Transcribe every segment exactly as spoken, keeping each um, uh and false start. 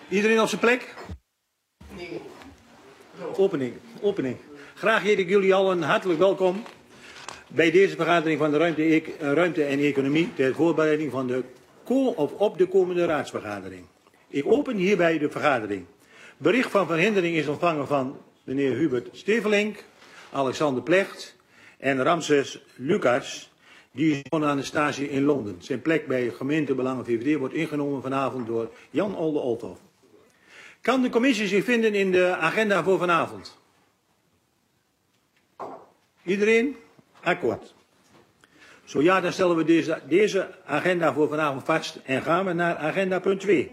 Iedereen op zijn plek? Nee. Opening, opening. Graag heet ik jullie allen hartelijk welkom bij deze vergadering van de Ruimte, Ruimte en Economie ter voorbereiding van de of op de komende raadsvergadering. Ik open hierbij de vergadering. Bericht van verhindering is ontvangen van meneer Hubert Stevelink, Alexander Plecht en Ramses Lucas, die is aan de stage in Londen. Zijn plek bij gemeentebelangen V V D wordt ingenomen vanavond door Jan Olde Olthoff. Kan de commissie zich vinden in de agenda voor vanavond? Iedereen? Akkoord. Zo ja, dan stellen we deze, deze agenda voor vanavond vast en gaan we naar agenda punt twee.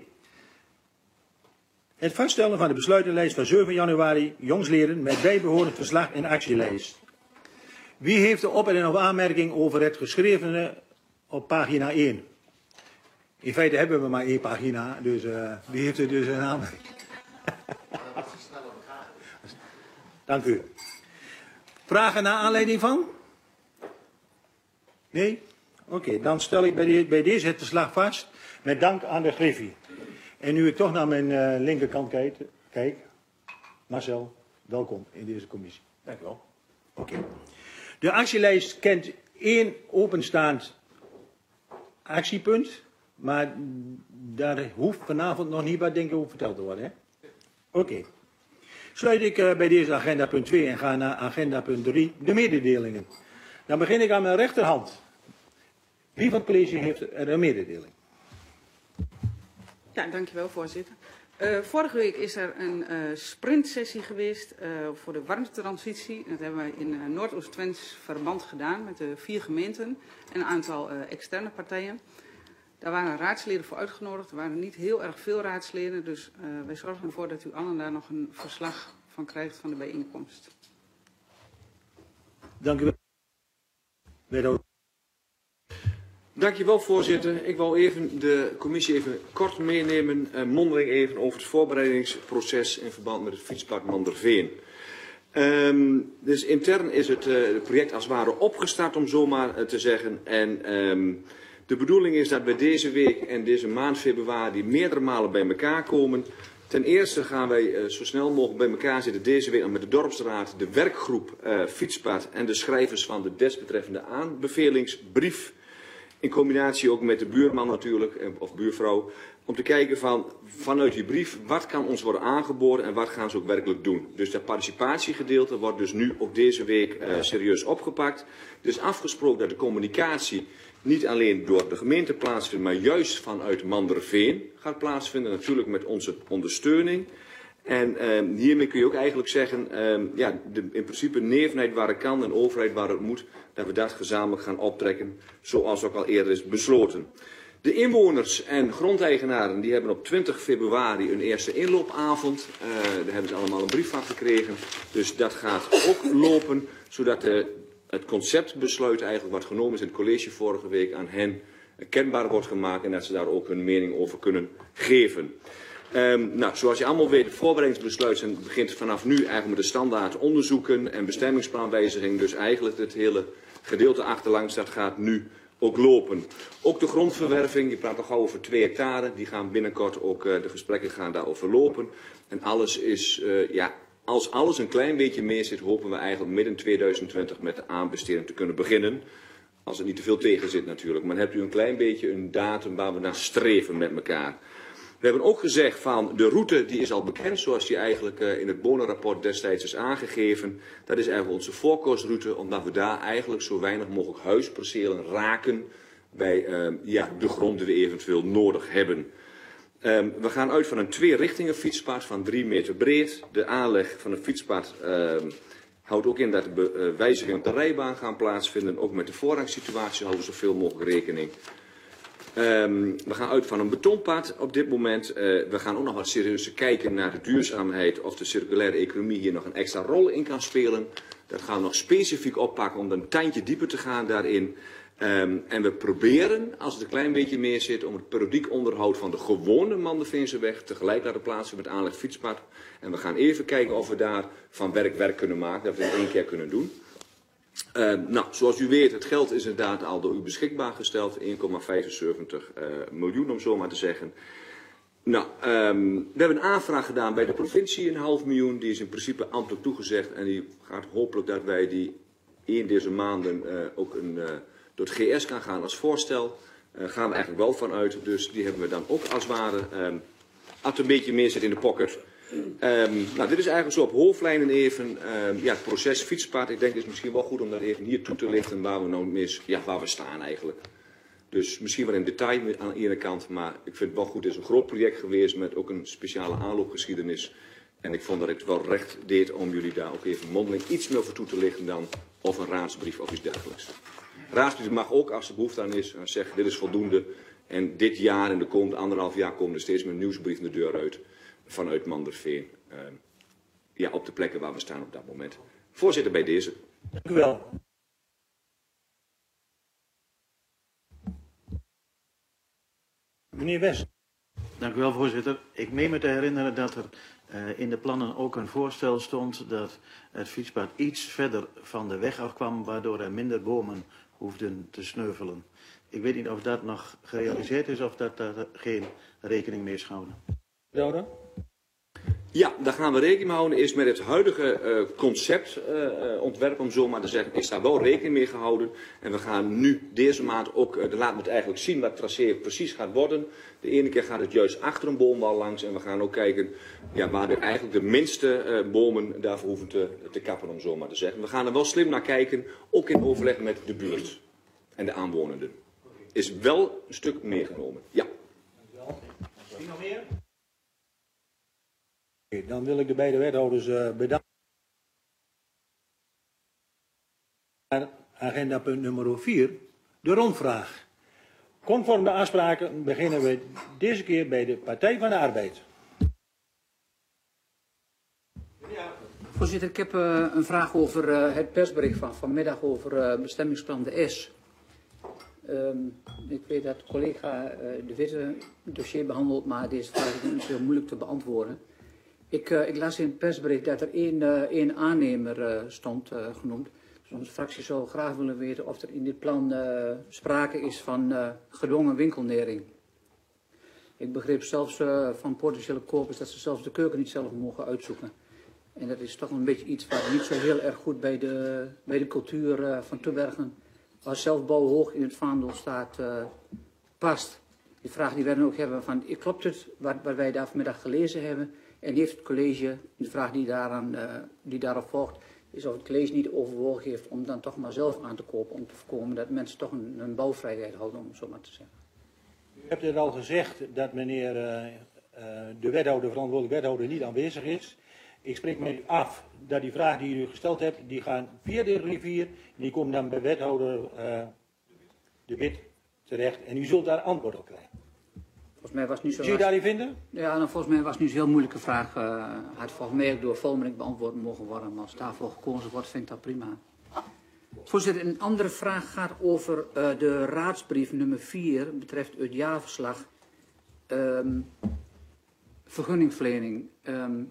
Het vaststellen van de besluitenlijst van zeven januari, jongsleden met bijbehorend verslag en actielijst. Wie heeft de op- en of aanmerking over het geschrevene op pagina één? In feite hebben we maar één pagina, dus uh, wie heeft er dus een aanmerking? Dank u. Vragen naar aanleiding van? Nee? Oké, okay, dan stel ik bij, de, bij deze het verslag vast met dank aan de Griffie. En nu ik toch naar mijn uh, linkerkant kijk, kijk, Marcel, welkom in deze commissie. Dank u wel. Oké. Okay. De actielijst kent één openstaand actiepunt, maar daar hoeft vanavond nog niet wat denk ik over verteld te worden. Oké. Okay. Sluit ik uh, bij deze agenda punt twee en ga naar agenda punt drie, de mededelingen. Dan begin ik aan mijn rechterhand. Wie van het college heeft er een mededeling? Ja, dankjewel voorzitter. Uh, vorige week is er een uh, sprintsessie geweest uh, voor de warmtetransitie. Dat hebben wij in uh, Noordoost-Twents verband gedaan met de vier gemeenten en een aantal uh, externe partijen. Daar waren raadsleden voor uitgenodigd. Er waren niet heel erg veel raadsleden, dus uh, wij zorgen ervoor dat u allen daar nog een verslag van krijgt van de bijeenkomst. Dank u wel. Dankjewel voorzitter. Ik wil even de commissie even kort meenemen, uh, mondeling even over het voorbereidingsproces in verband met het fietspark Manderveen. Um, dus intern is het, uh, het project als het ware opgestart om zo maar uh, te zeggen. En um, de bedoeling is dat we deze week en deze maand februari meerdere malen bij elkaar komen. Ten eerste gaan wij uh, zo snel mogelijk bij elkaar zitten deze week met de dorpsraad, de werkgroep uh, fietspad en de schrijvers van de desbetreffende aanbevelingsbrief. In combinatie ook met de buurman natuurlijk, of buurvrouw, om te kijken van, vanuit die brief, wat kan ons worden aangeboden en wat gaan ze ook werkelijk doen. Dus dat participatiegedeelte wordt dus nu ook deze week uh, serieus opgepakt. Het is afgesproken dat de communicatie niet alleen door de gemeente plaatsvindt, maar juist vanuit Manderveen gaat plaatsvinden, natuurlijk met onze ondersteuning. En uh, hiermee kun je ook eigenlijk zeggen, uh, ja, de, in principe nevenheid waar het kan en overheid waar het moet, dat we dat gezamenlijk gaan optrekken, zoals ook al eerder is besloten. De inwoners en grondeigenaren die hebben op twintig februari een eerste inloopavond. Uh, daar hebben ze allemaal een brief van gekregen. Dus dat gaat ook lopen, zodat uh, het conceptbesluit eigenlijk wat genomen is in het college vorige week aan hen kenbaar wordt gemaakt en dat ze daar ook hun mening over kunnen geven. Um, nou, zoals je allemaal weet, het voorbereidingsbesluit begint vanaf nu eigenlijk met de standaard onderzoeken en bestemmingsplaanwijziging. Dus eigenlijk het hele gedeelte achterlangs, dat gaat nu ook lopen. Ook de grondverwerving, je praat nog gauw over twee hectare, die gaan binnenkort ook, uh, de gesprekken gaan daarover lopen. En alles is, uh, ja, als alles een klein beetje meer zit, hopen we eigenlijk midden tweeduizend twintig met de aanbesteding te kunnen beginnen. Als het niet te veel tegen zit natuurlijk. Maar dan hebt u een klein beetje een datum waar we naar streven met elkaar. We hebben ook gezegd van de route die is al bekend zoals die eigenlijk uh, in het bonenrapport destijds is aangegeven. Dat is eigenlijk onze voorkeursroute omdat we daar eigenlijk zo weinig mogelijk huispercelen raken bij uh, ja, de grond die we eventueel nodig hebben. Um, we gaan uit van een twee richtingen fietspad van drie meter breed. De aanleg van het fietspad uh, houdt ook in dat de uh, wijzigingen op de rijbaan gaan plaatsvinden. Ook met de voorrangssituatie houden we zoveel mogelijk rekening. Um, we gaan uit van een betonpad op dit moment. Uh, we gaan ook nog wat serieuzer kijken naar de duurzaamheid of de circulaire economie hier nog een extra rol in kan spelen. Dat gaan we nog specifiek oppakken om een tandje dieper te gaan daarin. Um, en we proberen, als het een klein beetje meer zit, om het periodiek onderhoud van de gewone Manderveenseweg tegelijk laten plaatsen met aanleg fietspad. En we gaan even kijken of we daar van werk werk kunnen maken, dat we het één keer kunnen doen. Uh, nou, zoals u weet, het geld is inderdaad al door u beschikbaar gesteld, één komma vijfenzeventig uh, miljoen om zo maar te zeggen. Nou, um, we hebben een aanvraag gedaan bij de provincie, een half miljoen. Die is in principe ambtelijk toegezegd. En die gaat hopelijk dat wij die in deze maanden uh, ook een, uh, door het G S kan gaan als voorstel. Daar uh, gaan we eigenlijk wel van uit. Dus die hebben we dan ook als het ware um, als een beetje meer zit in de pocket. Um, nou, dit is eigenlijk zo op hoofdlijnen even. Um, ja, het proces fietspad. Ik denk het is misschien wel goed om dat even hier toe te lichten waar we nou mis, ja, waar we staan eigenlijk. Dus misschien wel in detail aan de ene kant, maar ik vind het wel goed. Het is een groot project geweest met ook een speciale aanloopgeschiedenis. En ik vond dat ik het wel recht deed om jullie daar ook even mondeling iets meer voor toe te lichten dan of een raadsbrief of iets dergelijks. Raadsbrief mag ook, als er behoefte aan is, zeggen dit is voldoende. En dit jaar en de komende anderhalf jaar komen er steeds meer nieuwsbrieven de deur uit vanuit Manderveen. Uh, ja, op de plekken waar we staan op dat moment. Voorzitter, bij deze. Dank u wel. Meneer West. Dank u wel, voorzitter. Ik meen me te herinneren dat er uh, in de plannen ook een voorstel stond dat het fietspad iets verder van de weg afkwam, waardoor er minder bomen hoefden te sneuvelen. Ik weet niet of dat nog gerealiseerd is of dat daar geen rekening mee is gehouden. Douda? Ja, daar gaan we rekening mee houden. Is met het huidige uh, conceptontwerp, uh, om zo maar te zeggen, is daar wel rekening mee gehouden. En we gaan nu deze maand ook, uh, de laat me het eigenlijk zien wat het tracé precies gaat worden. De ene keer gaat het juist achter een boomwal langs en we gaan ook kijken ja, waar de, eigenlijk de minste uh, bomen daarvoor hoeven te, te kappen, om zo maar te zeggen. We gaan er wel slim naar kijken, ook in overleg met de buurt en de aanwonenden. Is wel een stuk meegenomen, ja. Wie nog meer? Dan wil ik de beide wethouders uh, bedanken. Agenda punt nummer vier, de rondvraag. Conform de afspraken beginnen we deze keer bij de Partij van de Arbeid. Voorzitter, ik heb uh, een vraag over uh, het persbericht van vanmiddag over uh, bestemmingsplan de S. Um, ik weet dat de collega uh, de Witte het dossier behandelt, maar deze vraag is niet heel moeilijk te beantwoorden. Ik, uh, ik las in het persbericht dat er één, uh, één aannemer uh, stond uh, genoemd. Dus onze fractie zou graag willen weten of er in dit plan uh, sprake is van uh, gedwongen winkelnering. Ik begreep zelfs uh, van potentiële kopers dat ze zelfs de keuken niet zelf mogen uitzoeken. En dat is toch een beetje iets wat niet zo heel erg goed bij de, bij de cultuur uh, van Tubbergen, waar zelfbouw hoog in het vaandel staat, uh, past. Die vraag die wij dan ook hebben van, klopt het wat, wat wij daar vanmiddag gelezen hebben? En heeft het college, de vraag die, daaraan, uh, die daarop volgt, is of het college niet overwogen heeft om dan toch maar zelf aan te kopen, om te voorkomen dat mensen toch een, een bouwvrijheid houden, om het zo maar te zeggen. U hebt het al gezegd dat meneer uh, uh, de wethouder, verantwoordelijk wethouder, niet aanwezig is. Ik spreek me af dat die vraag die u gesteld hebt, die gaan via de rivier, en die komen dan bij wethouder uh, de Wit terecht en u zult daar antwoord op krijgen. Volgens mij was het niet zo. Zie je daarin vinden? Ja, nou, volgens mij was het niet zo'n heel moeilijke vraag. Uh, had volgens mij ook door Volmerik beantwoord mogen worden, maar als daarvoor gekozen wordt, vind ik dat prima. Voorzitter, een andere vraag gaat over uh, de raadsbrief nummer vier, betreft het jaarverslag. Um, vergunningverlening. Um,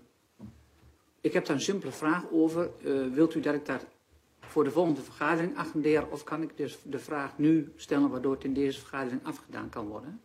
ik heb daar een simpele vraag over. Uh, wilt u dat ik dat voor de volgende vergadering agendeer, of kan ik dus de vraag nu stellen waardoor het in deze vergadering afgedaan kan worden?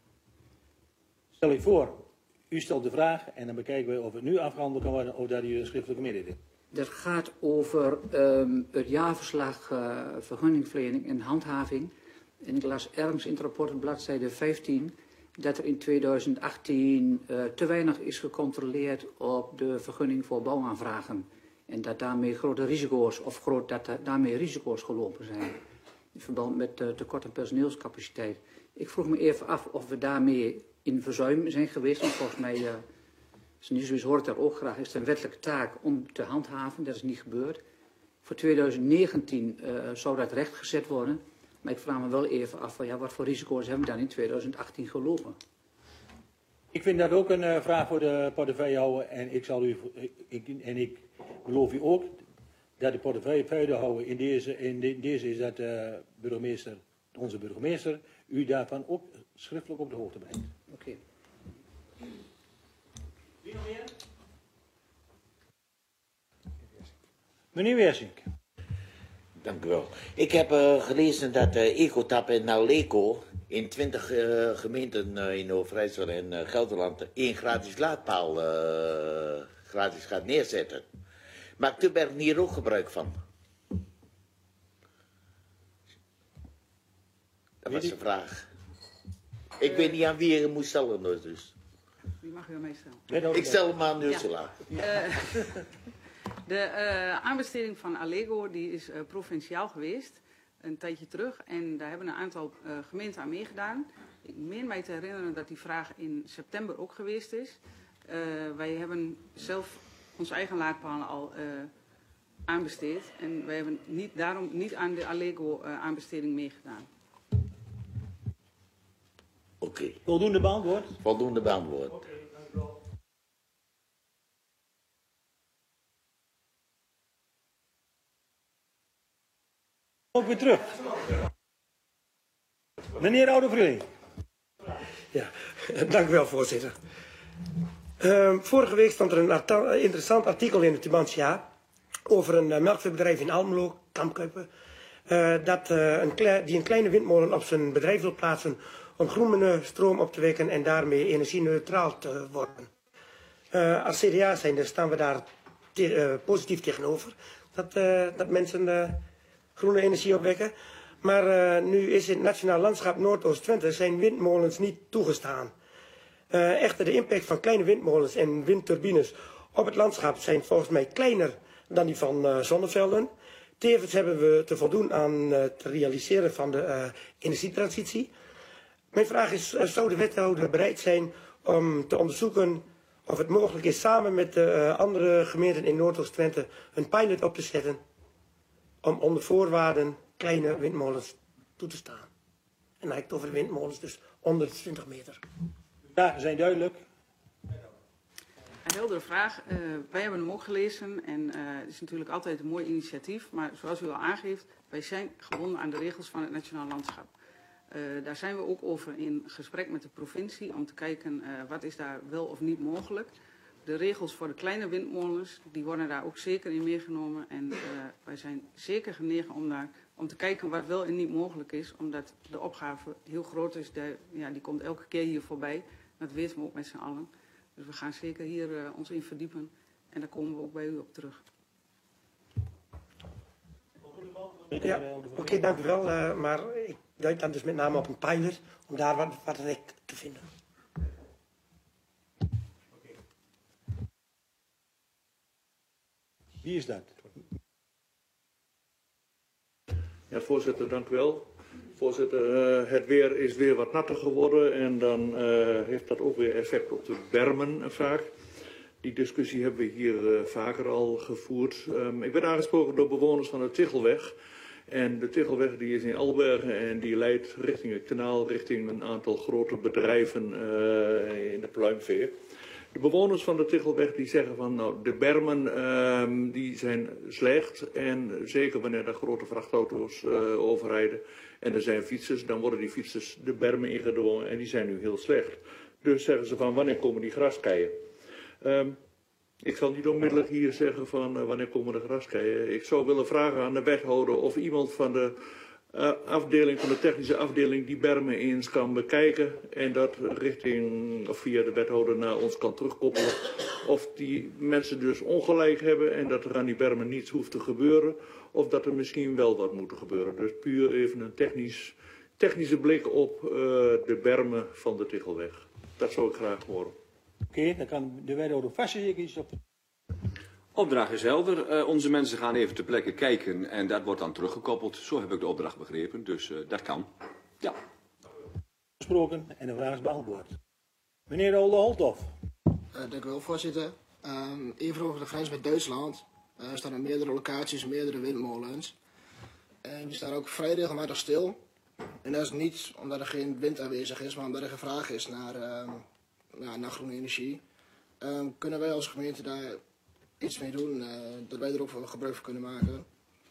Stel je voor, u stelt de vraag en dan bekijken we of het nu afgehandeld kan worden of dat u een schriftelijke mededeling. Dat gaat over um, het jaarverslag uh, vergunningverlening en handhaving. En ik las ergens in het rapport op bladzijde vijftien dat er in tweeduizend achttien uh, te weinig is gecontroleerd op de vergunning voor bouwaanvragen. En dat daarmee grote risico's, of groot, dat daarmee risico's gelopen zijn. In verband met uh, tekort aan personeelscapaciteit. Ik vroeg me even af of we daarmee in verzuim zijn geweest. Want volgens mij, uh, als het niet zo is, hoort er ook graag, is het een wettelijke taak om te handhaven. Dat is niet gebeurd. Voor tweeduizend negentien uh, zou dat rechtgezet worden. Maar ik vraag me wel even af, van, ja, wat voor risico's hebben we dan in tweeduizend achttien gelopen? Ik vind dat ook een uh, vraag voor de portefeuillehouder en ik zal u, ik, en ik beloof u ook dat de portefeuillehouder in deze, in de, deze is dat uh, burgemeester, onze burgemeester, u daarvan ook schriftelijk op de hoogte brengt. Oké. Okay. Wie nog meer? Meneer Weersink. Dank u wel. Ik heb uh, gelezen dat uh, Ecotap en Naleco in twintig uh, gemeenten uh, in Overijssel en uh, Gelderland één gratis laadpaal uh, gratis gaat neerzetten. Maakt de Bergen hier ook gebruik van? Dat was de vraag. Ik uh, weet niet aan wie je moet stellen dus. Wie mag u ermee stellen? Ik stel hem aan Ursula. Ja. Uh, de uh, aanbesteding van Allego die is uh, provinciaal geweest. Een tijdje terug. En daar hebben een aantal uh, gemeenten aan meegedaan. Ik meen mij te herinneren dat die vraag in september ook geweest is. Uh, wij hebben zelf onze eigen laadpalen al uh, aanbesteed. En wij hebben niet, daarom niet aan de Allego uh, aanbesteding meegedaan. Oké. Okay. Voldoende beantwoord? Voldoende beantwoord. Oké, dank u wel. Ook weer terug. Meneer Oude-Vreeling. Ja, dank u wel, voorzitter. Uh, vorige week stond er een art- interessant artikel in het Tubantia over een uh, melkveebedrijf in Almelo, Kampkuipen, uh, dat, uh, een kle- die een kleine windmolen op zijn bedrijf wil plaatsen om groene stroom op te wekken en daarmee energie-neutraal te worden. Uh, als C D A zijnde staan we daar te- uh, positief tegenover, dat, uh, dat mensen uh, groene energie opwekken. Maar uh, nu is in het Nationaal Landschap Noordoost-Twente zijn windmolens niet toegestaan. Uh, echter, de impact van kleine windmolens en windturbines op het landschap zijn volgens mij kleiner dan die van uh, zonnevelden. Tevens hebben we te voldoen aan uh, het realiseren van de uh, energietransitie. Mijn vraag is, uh, zou de wethouder bereid zijn om te onderzoeken of het mogelijk is samen met de uh, andere gemeenten in Noordoost-Twente een pilot op te zetten om onder voorwaarden kleine windmolens toe te staan. En dan heb ik het over de windmolens, dus onder de twintig meter. Ja, zijn duidelijk. Een heldere vraag. Uh, wij hebben hem ook gelezen en uh, het is natuurlijk altijd een mooi initiatief. Maar zoals u al aangeeft, wij zijn gebonden aan de regels van het Nationaal Landschap. Uh, daar zijn we ook over in gesprek met de provincie om te kijken uh, wat is daar wel of niet mogelijk. De regels voor de kleine windmolens, die worden daar ook zeker in meegenomen. En uh, wij zijn zeker genegen om, daar, om te kijken wat wel en niet mogelijk is. Omdat de opgave heel groot is. De, ja, die komt elke keer hier voorbij. Dat weten we ook met z'n allen. Dus we gaan zeker hier uh, ons in verdiepen. En daar komen we ook bij u op terug. Ja, oké, okay, dank u wel. Uh, maar ik duid dan dus met name op een pilot om daar wat, wat recht te vinden. Wie is dat? Ja, voorzitter, dank u wel. Voorzitter, uh, het weer is weer wat natter geworden en dan uh, heeft dat ook weer effect op de bermen vaak. Die discussie hebben we hier uh, vaker al gevoerd. Um, ik ben aangesproken door bewoners van de Tichelweg. En de Tichelweg die is in Albergen en die leidt richting het kanaal, richting een aantal grote bedrijven uh, in de pluimvee. De bewoners van de Tichelweg die zeggen van nou, de bermen uh, die zijn slecht en zeker wanneer er grote vrachtauto's uh, overrijden en er zijn fietsers, dan worden die fietsers de bermen ingedrongen en die zijn nu heel slecht. Dus zeggen ze van wanneer komen die graskeien? Um, ik zal niet onmiddellijk hier zeggen van uh, wanneer komen de graskeien. Ik zou willen vragen aan de wethouder of iemand van de uh, afdeling, van de technische afdeling die bermen eens kan bekijken en dat richting of via de wethouder naar ons kan terugkoppelen. Of die mensen dus ongelijk hebben en dat er aan die bermen niets hoeft te gebeuren. Of dat er misschien wel wat moet gebeuren. Dus puur even een technisch, technische blik op uh, de bermen van de Tichelweg. Dat zou ik graag horen. Oké, okay, dan kan de wethouder vast zeker iets op. Opdracht is helder. Uh, onze mensen gaan even ter plekke kijken en dat wordt dan teruggekoppeld. Zo heb ik de opdracht begrepen, dus uh, dat kan. Ja. Gesproken en de vraag is beantwoord. Meneer Olde Holthoff. Uh, dank u wel, voorzitter. Um, even over de grens met Duitsland. Uh, er staan op meerdere locaties meerdere windmolens. En die staan ook vrij regelmatig stil. En dat is niet omdat er geen wind aanwezig is, maar omdat er gevraagd is naar, uh, naar, naar groene energie. Um, kunnen wij als gemeente daar iets mee doen, uh, dat wij er ook wel gebruik van kunnen maken?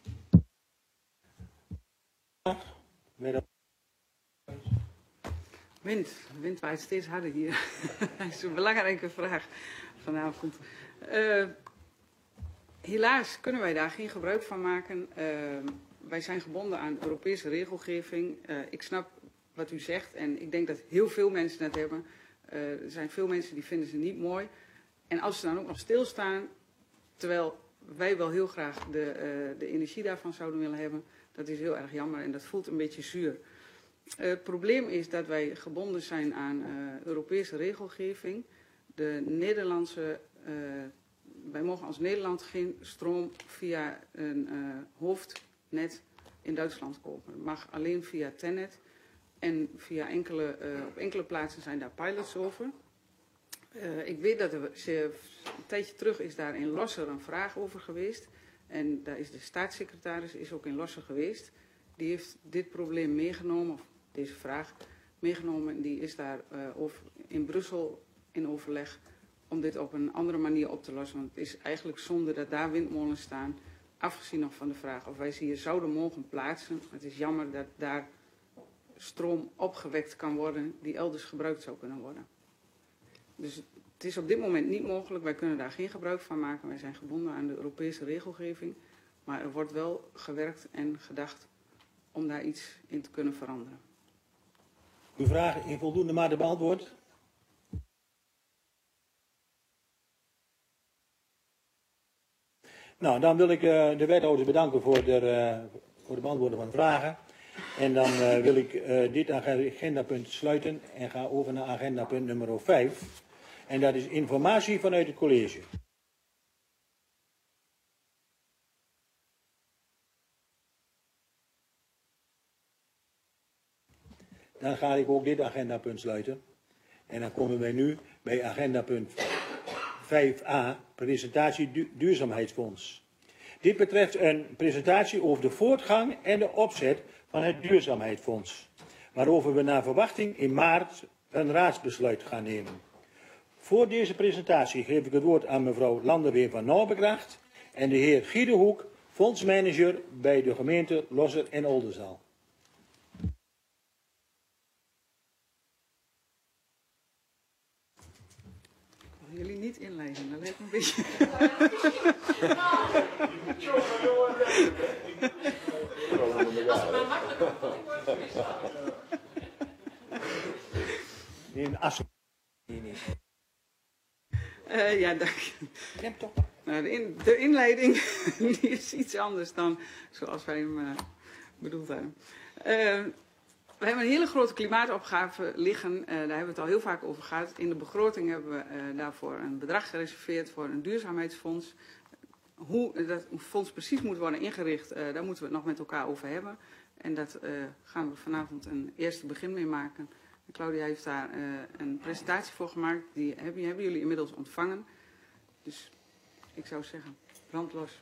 Wind. Wind waait steeds harder hier. Dat is een belangrijke vraag vanavond. Uh, helaas kunnen wij daar geen gebruik van maken. Uh, wij zijn gebonden aan Europese regelgeving. Uh, ik snap wat u zegt. En ik denk dat heel veel mensen dat hebben. Uh, er zijn veel mensen die vinden ze niet mooi. En als ze dan ook nog stilstaan, terwijl wij wel heel graag de, uh, de energie daarvan zouden willen hebben, dat is heel erg jammer en dat voelt een beetje zuur. Uh, het probleem is dat wij gebonden zijn aan uh, Europese regelgeving. De Nederlandse, uh, wij mogen als Nederland geen stroom via een uh, hoofdnet in Duitsland kopen. Het mag alleen via Tennet en via enkele, uh, op enkele plaatsen zijn daar pilots over. Uh, ik weet dat er ze, een tijdje terug is daar in Losser een vraag over geweest. En daar is de staatssecretaris is ook in Losser geweest. Die heeft dit probleem meegenomen, of deze vraag meegenomen. En die is daar uh, over, in Brussel in overleg om dit op een andere manier op te lossen. Want het is eigenlijk zonde dat daar windmolens staan. Afgezien nog van de vraag of wij ze hier zouden mogen plaatsen. Het is jammer dat daar stroom opgewekt kan worden die elders gebruikt zou kunnen worden. Dus het is op dit moment niet mogelijk. Wij kunnen daar geen gebruik van maken. Wij zijn gebonden aan de Europese regelgeving. Maar er wordt wel gewerkt en gedacht om daar iets in te kunnen veranderen. Uw vraag in voldoende mate beantwoord? Nou, dan wil ik uh, de wethouders bedanken voor de, uh, voor de beantwoorden van de vragen. En dan uh, wil ik uh, dit agendapunt sluiten en ga over naar agendapunt nummer vijf. En dat is informatie vanuit het college. Dan ga ik ook dit agendapunt sluiten. En dan komen wij nu bij agendapunt vijf a, presentatie du duurzaamheidsfonds. Dit betreft een presentatie over de voortgang en de opzet van het duurzaamheidsfonds, waarover we naar verwachting in maart een raadsbesluit gaan nemen. Voor deze presentatie geef ik het woord aan mevrouw Landerweer van Noorbegracht en de heer Guido Hoek, fondsmanager bij de gemeente Losser en Oldenzaal. Jullie niet inleiden, dat lijkt me een beetje. In Assen. Uh, ja, dank je. Nou, de, in, de inleiding die is iets anders dan zoals wij hem uh, bedoeld hebben. Uh, We hebben een hele grote klimaatopgave liggen. Uh, daar hebben we het al heel vaak over gehad. In de begroting hebben we uh, daarvoor een bedrag gereserveerd voor een duurzaamheidsfonds. Hoe dat fonds precies moet worden ingericht, uh, daar moeten we het nog met elkaar over hebben. En dat uh, gaan we vanavond een eerste begin mee maken. En Claudia heeft daar uh, een presentatie voor gemaakt. Die hebben, hebben jullie inmiddels ontvangen. Dus ik zou zeggen, brand los.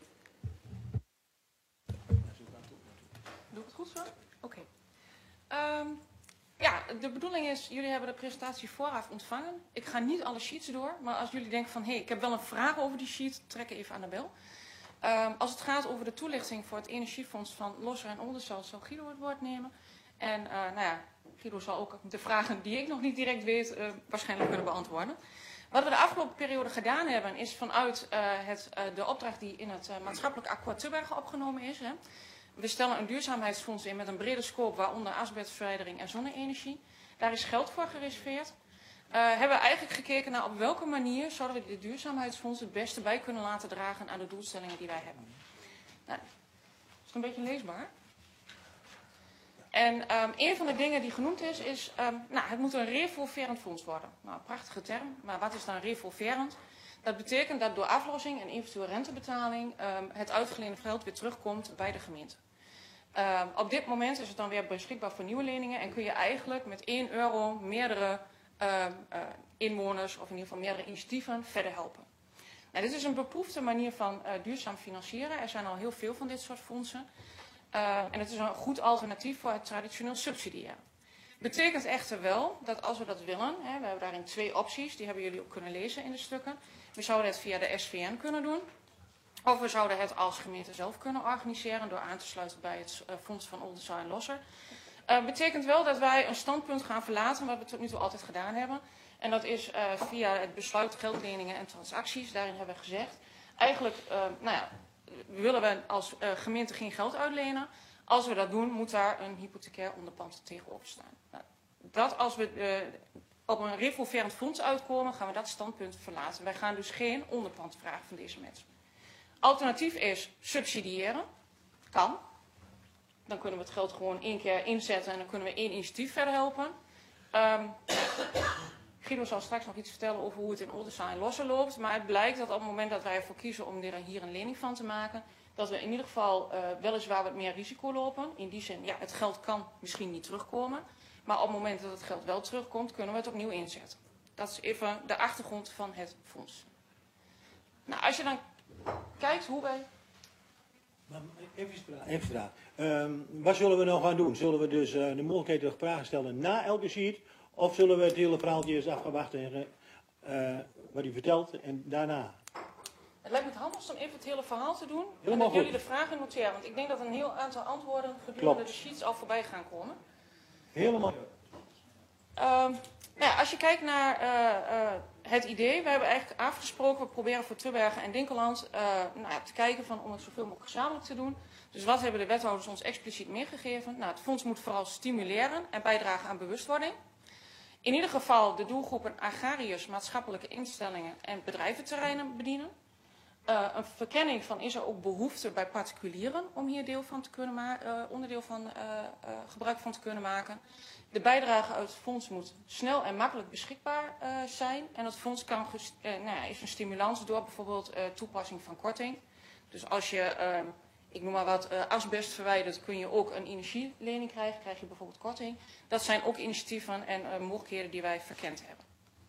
Doe ik het goed zo? Oké. Okay. Um, ja, de bedoeling is, jullie hebben de presentatie vooraf ontvangen. Ik ga niet alle sheets door, maar als jullie denken van, hé, hey, ik heb wel een vraag over die sheet, trek even aan de bel. Um, als het gaat over de toelichting voor het energiefonds van Losser en Oldenzaal, zal Guido het woord nemen. En uh, nou ja, Guido zal ook de vragen die ik nog niet direct weet, uh, waarschijnlijk kunnen beantwoorden. Wat we de afgelopen periode gedaan hebben, is vanuit uh, het, uh, de opdracht die in het uh, maatschappelijk akkoord Tubbergen opgenomen is. Hè. We stellen een duurzaamheidsfonds in met een brede scope, waaronder asbestverwijdering en zonne-energie. Daar is geld voor gereserveerd. Uh, hebben we eigenlijk gekeken naar op welke manier zouden we dit duurzaamheidsfonds het beste bij kunnen laten dragen aan de doelstellingen die wij hebben. Nou, is het een beetje leesbaar? En um, een van de dingen die genoemd is, is um, nou, het moet een revolverend fonds worden. Nou, een prachtige term, maar wat is dan revolverend? Dat betekent dat door aflossing en eventueel rentebetaling um, het uitgeleende geld weer terugkomt bij de gemeente. Uh, op dit moment is het dan weer beschikbaar voor nieuwe leningen en kun je eigenlijk met één euro meerdere uh, uh, inwoners of in ieder geval meerdere initiatieven verder helpen. Nou, dit is een beproefde manier van uh, duurzaam financieren. Er zijn al heel veel van dit soort fondsen. Uh, en het is een goed alternatief voor het traditioneel subsidiëren. Betekent echter wel dat als we dat willen, hè, we hebben daarin twee opties, die hebben jullie ook kunnen lezen in de stukken. We zouden het via de S V N kunnen doen. Of we zouden het als gemeente zelf kunnen organiseren door aan te sluiten bij het uh, Fonds van Oldenzaal en Losser. Uh, betekent wel dat wij een standpunt gaan verlaten wat we tot nu toe altijd gedaan hebben. En dat is uh, via het besluit geldleningen en transacties. Daarin hebben we gezegd, eigenlijk uh, nou ja, willen we als uh, gemeente geen geld uitlenen. Als we dat doen, moet daar een hypothecair onderpand tegenover staan. Nou, dat als we uh, op een revolverend fonds uitkomen, gaan we dat standpunt verlaten. Wij gaan dus geen onderpand vragen van deze mensen. Alternatief is subsidiëren. Kan. Dan kunnen we het geld gewoon één keer inzetten en dan kunnen we één initiatief verder helpen. Um, Guido zal straks nog iets vertellen over hoe het in Oldenzaal en Lossen loopt. Maar het blijkt dat op het moment dat wij ervoor kiezen om hier een lening van te maken, dat we in ieder geval uh, weliswaar wat meer risico lopen. In die zin, ja, het geld kan misschien niet terugkomen. Maar op het moment dat het geld wel terugkomt, kunnen we het opnieuw inzetten. Dat is even de achtergrond van het fonds. Nou, als je dan kijkt hoe wij... Even vragen. Even vragen. Um, wat zullen we nou gaan doen? Zullen we dus uh, de mogelijkheid de vragen stellen na elke sheet? Of zullen we het hele verhaaltje eens af gaan wachten en uh, wat hij vertelt en daarna? Het lijkt me het handigst om even het hele verhaal te doen. Helemaal en dat goed. jullie de vragen noteren. Want ik denk dat een heel aantal antwoorden gedurende Klopt. de sheets al voorbij gaan komen. Helemaal. Um, nou ja, als je kijkt naar uh, uh, het idee, we hebben eigenlijk afgesproken, we proberen voor Tubbergen en Dinkeland uh, nou ja, te kijken van, om het zoveel mogelijk gezamenlijk te doen. Dus wat hebben de wethouders ons expliciet meegegeven? Nou, het fonds moet vooral stimuleren en bijdragen aan bewustwording. In ieder geval de doelgroepen agrariërs, maatschappelijke instellingen en bedrijventerreinen bedienen. Uh, een verkenning van is er ook behoefte bij particulieren om hier deel van te kunnen ma uh, onderdeel van uh, uh, gebruik van te kunnen maken. De bijdrage uit het fonds moet snel en makkelijk beschikbaar uh, zijn. En het fonds kan uh, nou ja, is een stimulans door bijvoorbeeld uh, toepassing van korting. Dus als je, uh, ik noem maar wat, uh, asbest verwijdert, kun je ook een energielening krijgen. Krijg je bijvoorbeeld korting. Dat zijn ook initiatieven en uh, mogelijkheden die wij verkend hebben.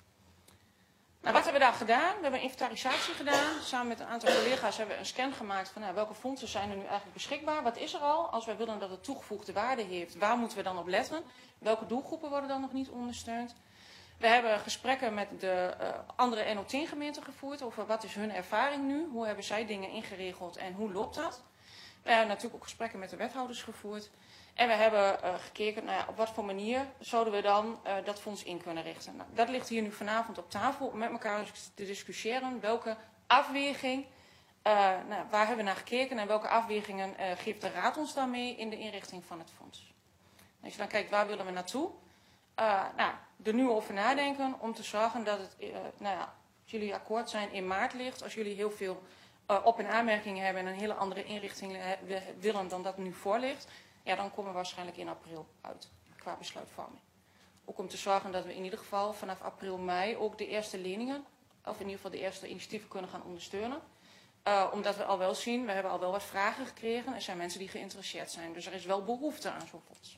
Nou, wat hebben we daar gedaan? We hebben een inventarisatie gedaan. Samen met een aantal collega's hebben we een scan gemaakt van nou, welke fondsen zijn er nu eigenlijk beschikbaar. Wat is er al? Als wij willen dat het toegevoegde waarde heeft, waar moeten we dan op letten? Welke doelgroepen worden dan nog niet ondersteund? We hebben gesprekken met de uh, andere N O tien gemeenten gevoerd over wat is hun ervaring nu? Hoe hebben zij dingen ingeregeld en hoe loopt dat? We hebben natuurlijk ook gesprekken met de wethouders gevoerd. En we hebben uh, gekeken nou ja, op wat voor manier zouden we dan uh, dat fonds in kunnen richten. Nou, dat ligt hier nu vanavond op tafel om met elkaar te discussiëren. Welke afweging, uh, nou, waar hebben we naar gekeken en welke afwegingen uh, geeft de raad ons daarmee in de inrichting van het fonds. Als je dan kijkt waar willen we naartoe, uh, nou, er nu over nadenken om te zorgen dat het, uh, nou ja, als jullie akkoord zijn in maart ligt, als jullie heel veel uh, op- en aanmerkingen hebben en een hele andere inrichting uh, willen dan dat nu voor ligt. Ja, dan komen we waarschijnlijk in april uit qua besluitvorming. Ook om te zorgen dat we in ieder geval vanaf april, mei ook de eerste leningen, of in ieder geval de eerste initiatieven kunnen gaan ondersteunen. Uh, omdat we al wel zien, we hebben al wel wat vragen gekregen. Er zijn mensen die geïnteresseerd zijn. Dus er is wel behoefte aan zo'n fonds.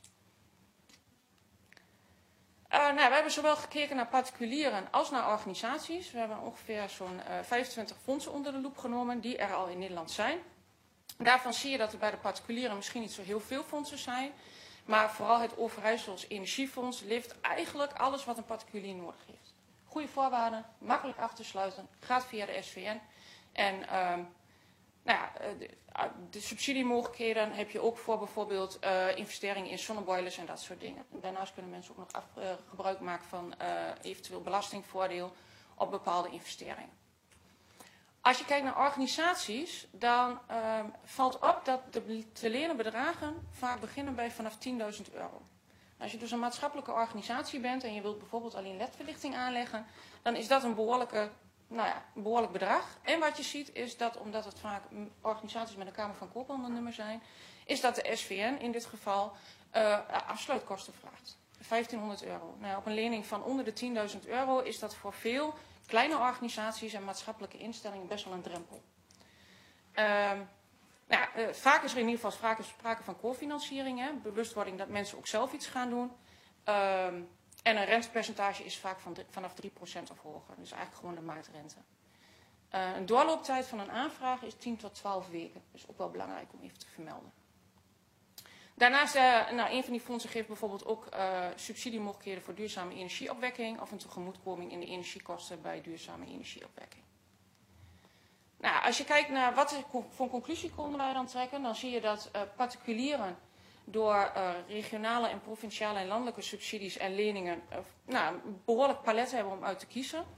Uh, nou, we hebben zowel gekeken naar particulieren als naar organisaties. We hebben ongeveer zo'n uh, vijfentwintig fondsen onder de loep genomen die er al in Nederland zijn. Daarvan zie je dat er bij de particulieren misschien niet zo heel veel fondsen zijn. Maar vooral het Overijssels Energiefonds lift eigenlijk alles wat een particulier nodig heeft. Goede voorwaarden, makkelijk af te sluiten, gaat via de S V N. En um, nou ja, de, de subsidiemogelijkheden heb je ook voor bijvoorbeeld uh, investeringen in zonneboilers en dat soort dingen. En daarnaast kunnen mensen ook nog af, uh, gebruik maken van uh, eventueel belastingvoordeel op bepaalde investeringen. Als je kijkt naar organisaties, dan uh, valt op dat de te lenen bedragen vaak beginnen bij vanaf tienduizend euro. Als je dus een maatschappelijke organisatie bent en je wilt bijvoorbeeld alleen L E D-verlichting aanleggen, dan is dat een behoorlijke, nou ja, een behoorlijk bedrag. En wat je ziet is dat, omdat het vaak organisaties met een Kamer van Koophandelnummer zijn, is dat de S V N in dit geval uh, afsluitkosten vraagt. vijftienhonderd euro. Nou, op een lening van onder de tienduizend euro is dat voor veel kleine organisaties en maatschappelijke instellingen best wel een drempel. Uh, nou, uh, vaak is er in ieder geval sprake, sprake van cofinanciering, hè, bewustwording dat mensen ook zelf iets gaan doen. Uh, en een rentepercentage is vaak van, vanaf drie procent of hoger, dus eigenlijk gewoon de marktrente. Uh, een doorlooptijd van een aanvraag is tien tot twaalf weken, dus ook wel belangrijk om even te vermelden. Daarnaast, uh, nou, een van die fondsen geeft bijvoorbeeld ook uh, subsidiemogelijkheden voor duurzame energieopwekking of een tegemoetkoming in de energiekosten bij duurzame energieopwekking. Nou, als je kijkt naar wat voor conclusie konden wij dan trekken, dan zie je dat uh, particulieren door uh, regionale en provinciale en landelijke subsidies en leningen uh, nou, een behoorlijk palet hebben om uit te kiezen.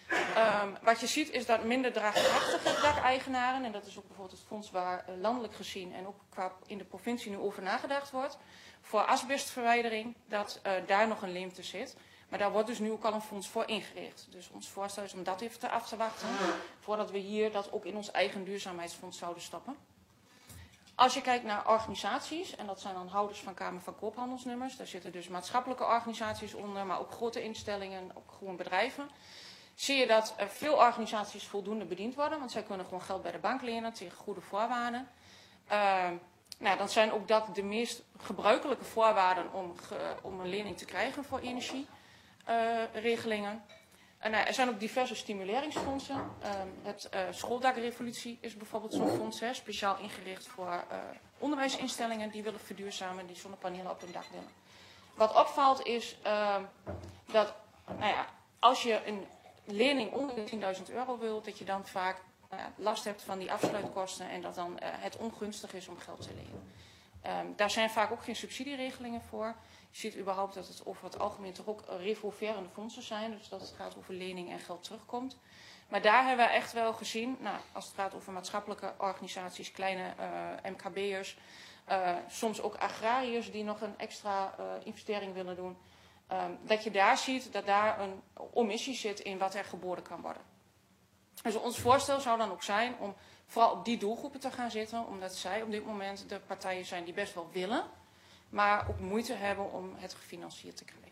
Um, wat je ziet is dat minder draagkrachtige dakeigenaren, en dat is ook bijvoorbeeld het fonds waar uh, landelijk gezien en ook qua in de provincie nu over nagedacht wordt, voor asbestverwijdering, dat uh, daar nog een leemte zit. Maar daar wordt dus nu ook al een fonds voor ingericht. Dus ons voorstel is om dat even te af te wachten, voordat we hier dat ook in ons eigen duurzaamheidsfonds zouden stoppen. Als je kijkt naar organisaties, en dat zijn dan houders van Kamer van Koophandelsnummers, daar zitten dus maatschappelijke organisaties onder, maar ook grote instellingen, ook gewoon bedrijven. Zie je dat uh, veel organisaties voldoende bediend worden, want zij kunnen gewoon geld bij de bank lenen tegen goede voorwaarden. Uh, nou, dan zijn ook dat de meest gebruikelijke voorwaarden om, ge, om een lening te krijgen voor energieregelingen. Uh, nou, er zijn ook diverse stimuleringsfondsen. Uh, het uh, schooldakrevolutie is bijvoorbeeld zo'n fonds, hè, speciaal ingericht voor uh, onderwijsinstellingen die willen verduurzamen, die zonnepanelen op hun dak willen. Wat opvalt is uh, dat, nou ja, als je een lening onder de tienduizend euro wil, dat je dan vaak uh, last hebt van die afsluitkosten en dat dan uh, het ongunstig is om geld te lenen. Um, daar zijn vaak ook geen subsidieregelingen voor. Je ziet überhaupt dat het over het algemeen toch ook revolverende fondsen zijn, dus dat het gaat over lening en geld terugkomt. Maar daar hebben we echt wel gezien, nou, als het gaat over maatschappelijke organisaties, kleine uh, M K B'ers, uh, soms ook agrariërs die nog een extra uh, investering willen doen. Um, dat je daar ziet dat daar een omissie zit in wat er geboden kan worden. Dus ons voorstel zou dan ook zijn om vooral op die doelgroepen te gaan zitten, omdat zij op dit moment de partijen zijn die best wel willen, maar ook moeite hebben om het gefinancierd te krijgen.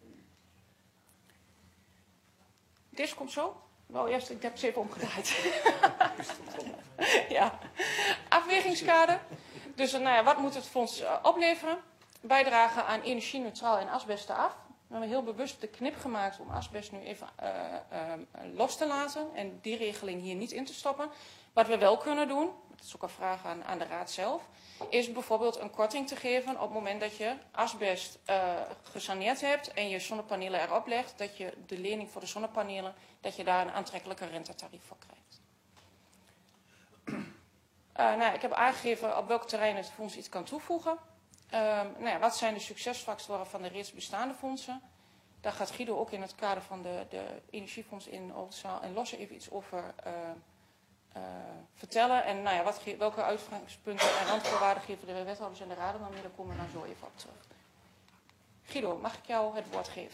Deze komt zo. Wel eerst, ik heb ze even omgedraaid. Ja. Afwegingskader. Dus nou ja, wat moet het fonds uh, opleveren? Bijdragen aan energie-neutraal en asbesten af. We hebben heel bewust de knip gemaakt om asbest nu even uh, uh, los te laten en die regeling hier niet in te stoppen. Wat we wel kunnen doen, dat is ook een vraag aan, aan de Raad zelf, is bijvoorbeeld een korting te geven op het moment dat je asbest uh, gesaneerd hebt en je zonnepanelen erop legt, dat je de lening voor de zonnepanelen, dat je daar een aantrekkelijke rentetarief voor krijgt. Uh, nou, ik heb aangegeven op welk terrein het fonds iets kan toevoegen. Uh, nou ja, wat zijn de succesfactoren van de reeds bestaande fondsen? Daar gaat Guido ook in het kader van de, de energiefonds in Oldenzaal en Lossen even iets over uh, uh, vertellen. En nou ja, wat, welke uitgangspunten en randvoorwaarden geven de wethouders en de raden dan mee? Daar komen we dan zo even op terug. Guido, mag ik jou het woord geven?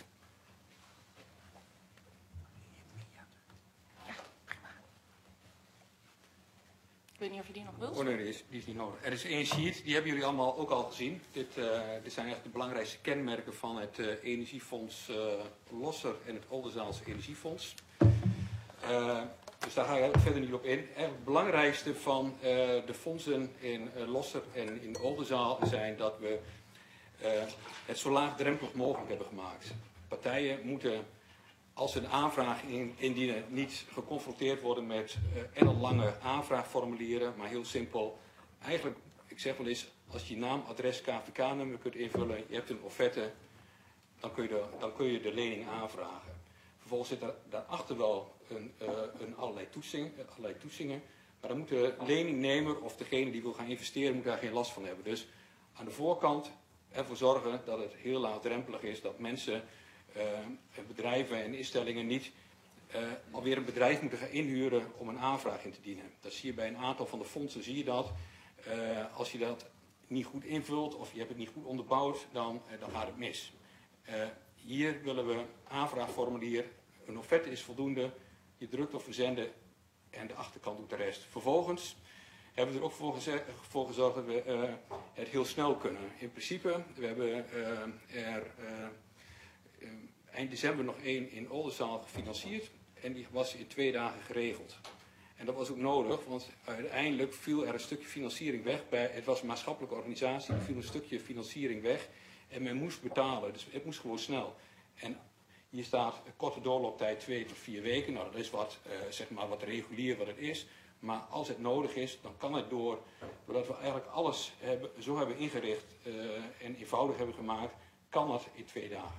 Ik weet niet of je die nog wilt. Oh nee, die is, die is niet nodig. Er is één sheet, die hebben jullie allemaal ook al gezien. Dit, uh, dit zijn echt de belangrijkste kenmerken van het uh, Energiefonds uh, Losser en het Oldenzaalse Energiefonds. Uh, dus daar ga ik verder niet op in. En het belangrijkste van uh, de fondsen in uh, Losser en in Oldenzaal zijn dat we uh, het zo laagdrempelig mogelijk hebben gemaakt. Partijen moeten, als ze een aanvraag indienen, niet geconfronteerd worden met uh, ellenlange aanvraagformulieren, maar heel simpel. Eigenlijk, ik zeg wel eens, als je je naam, adres, K V K-nummer kunt invullen, je hebt een offerte, dan kun je de, dan kun je de lening aanvragen. Vervolgens zit er daarachter wel een, uh, een allerlei, toetsing, allerlei toetsingen, maar dan moet de leningnemer of degene die wil gaan investeren, moet daar geen last van hebben. Dus aan de voorkant ervoor zorgen dat het heel laagdrempelig is, dat mensen, Uh, bedrijven en instellingen niet uh, alweer een bedrijf moeten gaan inhuren om een aanvraag in te dienen. Dat zie je bij een aantal van de fondsen, zie je dat. Uh, als je dat niet goed invult of je hebt het niet goed onderbouwd, dan, uh, dan gaat het mis. Uh, hier willen we aanvraagformulier, een offerte is voldoende, je drukt op verzenden en de achterkant doet de rest. Vervolgens hebben we er ook voor, geze- voor gezorgd dat we uh, het heel snel kunnen. In principe, we hebben uh, er uh, uh, eind december nog één in Oldenzaal gefinancierd en die was in twee dagen geregeld. En dat was ook nodig, want uiteindelijk viel er een stukje financiering weg. Bij, het was een maatschappelijke organisatie, er viel een stukje financiering weg en men moest betalen. Dus het moest gewoon snel. En hier staat een korte doorlooptijd twee tot vier weken. Nou, dat is wat, uh, zeg maar wat regulier wat het is. Maar als het nodig is, dan kan het door. Doordat we eigenlijk alles hebben, zo hebben ingericht uh, en eenvoudig hebben gemaakt, kan dat in twee dagen.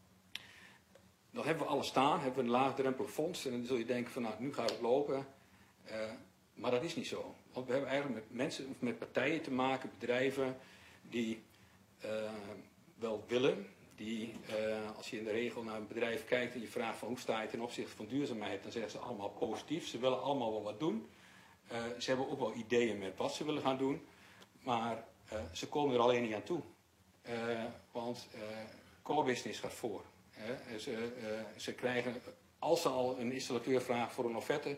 Dan hebben we alles staan, hebben we een laagdrempelig fonds. En dan zul je denken van nou, nu gaat het lopen. Uh, maar dat is niet zo. Want we hebben eigenlijk met mensen, met partijen te maken, bedrijven die uh, wel willen. Die, uh, als als je in de regel naar een bedrijf kijkt en je vraagt van hoe sta je ten opzichte van duurzaamheid, dan zeggen ze allemaal positief. Ze willen allemaal wel wat doen. Uh, ze hebben ook wel ideeën met wat ze willen gaan doen, maar uh, ze komen er alleen niet aan toe. Uh, want uh, core business gaat voor. Uh, ze, uh, ze krijgen, als ze al een installateur vragen voor een offerte,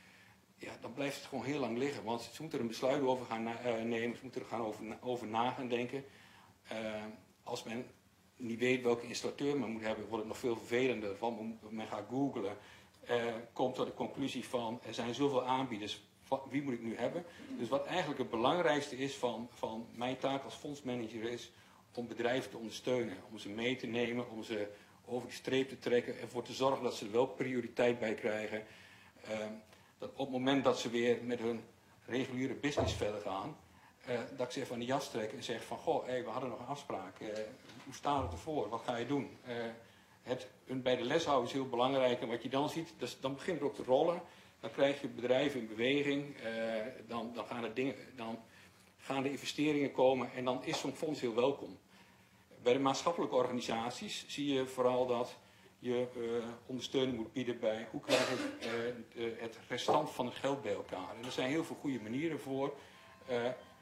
ja, dan blijft het gewoon heel lang liggen. Want ze moeten er een besluit over gaan uh, nemen, ze moeten er gaan over, over na gaan denken. Uh, als men niet weet welke installateur men moet hebben, wordt het nog veel vervelender. Want men gaat googlen, uh, komt tot de conclusie van er zijn zoveel aanbieders, wie moet ik nu hebben? Dus wat eigenlijk het belangrijkste is van, van mijn taak als fondsmanager is om bedrijven te ondersteunen, om ze mee te nemen, om ze over die streep te trekken, ervoor te zorgen dat ze er wel prioriteit bij krijgen. Uh, dat op het moment dat ze weer met hun reguliere business verder gaan, uh, dat ik ze even aan de jas trek en zeg van, goh, hey, we hadden nog een afspraak. Uh, hoe staat het ervoor? Wat ga je doen? Uh, het bij de les houden is heel belangrijk. En wat je dan ziet, dus dan begint het ook te rollen. Dan krijg je bedrijven in beweging. Uh, dan, dan, gaan de dingen, dan gaan de investeringen komen. En dan is zo'n fonds heel welkom. Bij de maatschappelijke organisaties zie je vooral dat je uh, ondersteuning moet bieden bij hoe krijg je uh, het restant van het geld bij elkaar. En er zijn heel veel goede manieren voor. Uh,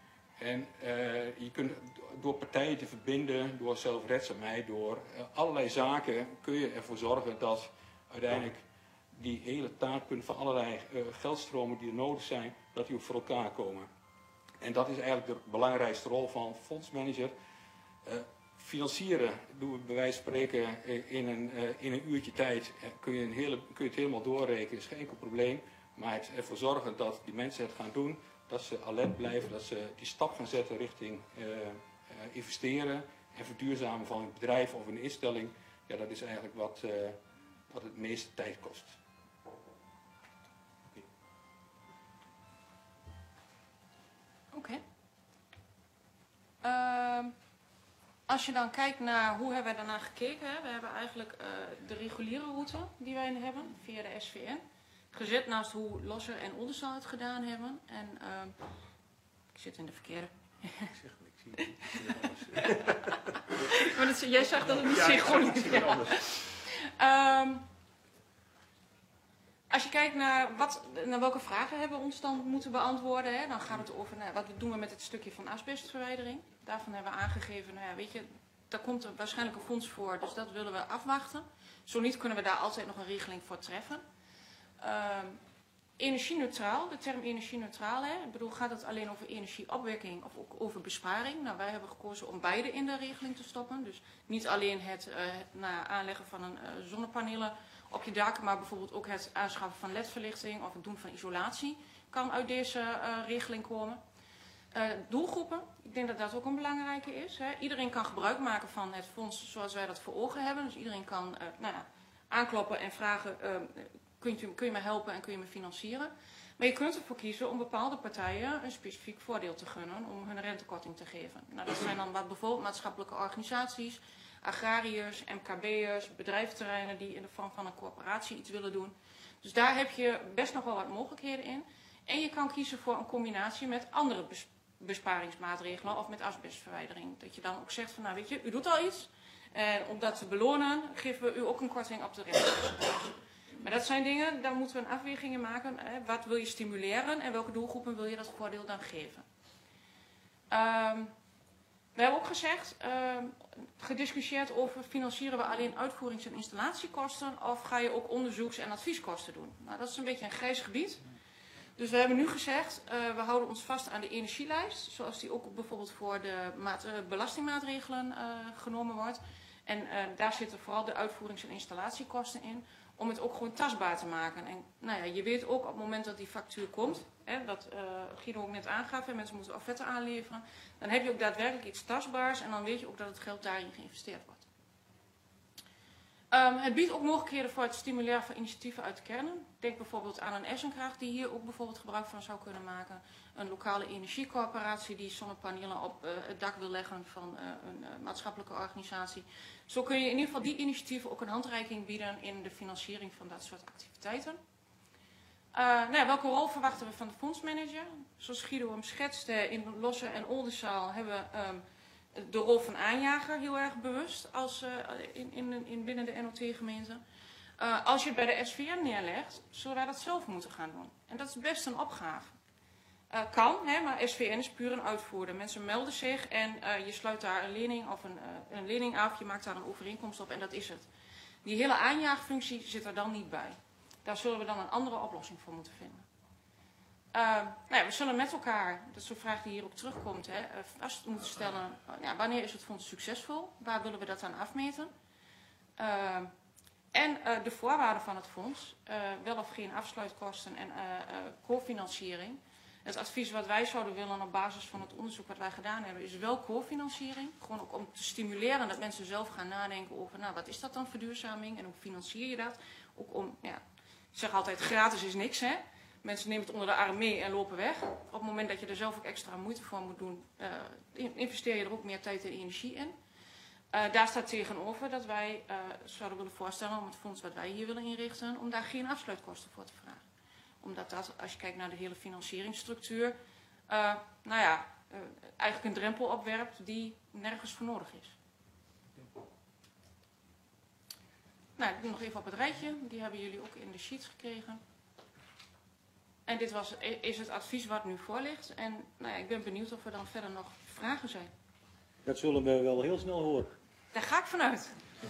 en uh, je kunt door partijen te verbinden, door zelfredzaamheid, door uh, allerlei zaken kun je ervoor zorgen dat uiteindelijk die hele taartpunt van allerlei uh, geldstromen die er nodig zijn, dat die ook voor elkaar komen. En dat is eigenlijk de belangrijkste rol van fondsmanager. Uh, Financieren doen we bij wijze van spreken in een, uh, in een uurtje tijd. Uh, kun, je een hele, kun je het helemaal doorrekenen, is geen enkel probleem. Maar het ervoor zorgen dat die mensen het gaan doen, dat ze alert blijven, dat ze die stap gaan zetten richting uh, uh, investeren en verduurzamen van een bedrijf of een instelling. Ja, dat is eigenlijk wat, uh, wat het meeste tijd kost. Oké. Okay. Uh... Als je dan kijkt naar hoe hebben wij daarnaar gekeken, hè? We hebben eigenlijk uh, de reguliere route die wij hebben via de S V N gezet naast hoe Losser en Oldenzaal het gedaan hebben. En uh, ik zit in de verkeerde. Ik zeg maar, ik zie het niet. Ik zie het anders. Maar dat, jij zegt dat het niet ja, synchroon is. Ja. Um, als je kijkt naar, wat, naar welke vragen hebben we ons dan moeten beantwoorden, hè? Dan gaat het over nou, wat doen we met het stukje van asbestverwijdering. Daarvan hebben we aangegeven, nou ja, weet je, daar komt er waarschijnlijk een fonds voor, dus dat willen we afwachten. Zo niet kunnen we daar altijd nog een regeling voor treffen. Uh, energie-neutraal, de term energie-neutraal, hè? Ik bedoel, gaat het alleen over energieopwekking of ook over besparing? Nou, wij hebben gekozen om beide in de regeling te stoppen. Dus niet alleen het uh, nou, aanleggen van een uh, zonnepanelen op je dak, maar bijvoorbeeld ook het aanschaffen van L E D-verlichting of het doen van isolatie kan uit deze uh, regeling komen. Uh, doelgroepen, ik denk dat dat ook een belangrijke is. Hè. Iedereen kan gebruik maken van het fonds zoals wij dat voor ogen hebben. Dus iedereen kan uh, nou ja, aankloppen en vragen, uh, kun, je, kun je me helpen en kun je me financieren. Maar je kunt ervoor kiezen om bepaalde partijen een specifiek voordeel te gunnen om hun rentekorting te geven. Nou, dat zijn dan wat bijvoorbeeld maatschappelijke organisaties, agrariërs, M K B'ers, bedrijventerreinen die in de vorm van een corporatie iets willen doen. Dus daar heb je best nog wel wat mogelijkheden in. En je kan kiezen voor een combinatie met andere bes besparingsmaatregelen of met asbestverwijdering. Dat je dan ook zegt van nou weet je, u doet al iets. En om dat te belonen geven we u ook een korting op de rentepercentage. Maar dat zijn dingen, daar moeten we een afweging in maken. Hè. Wat wil je stimuleren en welke doelgroepen wil je dat voordeel dan geven? Um, we hebben ook gezegd, uh, gediscussieerd over financieren we alleen uitvoerings- en installatiekosten of ga je ook onderzoeks- en advieskosten doen? Nou, dat is een beetje een grijs gebied. Dus we hebben nu gezegd, uh, we houden ons vast aan de energielijst, zoals die ook bijvoorbeeld voor de maat, uh, belastingmaatregelen uh, genomen wordt. En uh, daar zitten vooral de uitvoerings- en installatiekosten in, om het ook gewoon tastbaar te maken. En nou ja, je weet ook op het moment dat die factuur komt, hè, dat uh, Guido ook net aangaf, en mensen moeten offerten aanleveren, dan heb je ook daadwerkelijk iets tastbaars en dan weet je ook dat het geld daarin geïnvesteerd wordt. Um, het biedt ook mogelijkheden voor het stimuleren van initiatieven uit de kernen. Denk bijvoorbeeld aan een Essenkracht die hier ook bijvoorbeeld gebruik van zou kunnen maken. Een lokale energiecoöperatie die zonnepanelen op uh, het dak wil leggen van uh, een uh, maatschappelijke organisatie. Zo kun je in ieder geval die initiatieven ook een handreiking bieden in de financiering van dat soort activiteiten. Uh, nou ja, welke rol verwachten we van de fondsmanager? Zoals Guido hem schetste, in Losser en Oldenzaal hebben we um, de rol van aanjager heel erg bewust als, uh, in, in, in binnen de N O T-gemeente. Uh, als je het bij de S V N neerlegt, zullen wij dat zelf moeten gaan doen. En dat is best een opgave. Uh, kan, hè, maar S V N is puur een uitvoerder. Mensen melden zich en uh, je sluit daar een lening of een, uh, een lening af, je maakt daar een overeenkomst op en dat is het. Die hele aanjaagfunctie zit er dan niet bij. Daar zullen we dan een andere oplossing voor moeten vinden. Uh, nou ja, we zullen met elkaar, dat is een vraag die hier ook terugkomt, hè, vast moeten stellen, uh, ja, wanneer is het fonds succesvol? Waar willen we dat aan afmeten? Uh, en uh, de voorwaarden van het fonds, uh, wel of geen afsluitkosten en uh, uh, cofinanciering. Het advies wat wij zouden willen op basis van het onderzoek wat wij gedaan hebben, is wel cofinanciering. Gewoon ook om te stimuleren dat mensen zelf gaan nadenken over, nou, wat is dat dan verduurzaming en hoe financier je dat? Ook om, ja, ik zeg altijd, gratis is niks, hè. Mensen nemen het onder de arm mee en lopen weg. Op het moment dat je er zelf ook extra moeite voor moet doen, uh, investeer je er ook meer tijd en energie in. Uh, daar staat tegenover dat wij uh, zouden willen voorstellen om het fonds wat wij hier willen inrichten, om daar geen afsluitkosten voor te vragen. Omdat dat, als je kijkt naar de hele financieringsstructuur, uh, nou ja, uh, eigenlijk een drempel opwerpt die nergens voor nodig is. Nou, ik doe nog even op het rijtje. Die hebben jullie ook in de sheets gekregen. En dit was, is het advies wat nu voor ligt. En nou ja, ik ben benieuwd of er dan verder nog vragen zijn. Dat zullen we wel heel snel horen. Daar ga ik vanuit.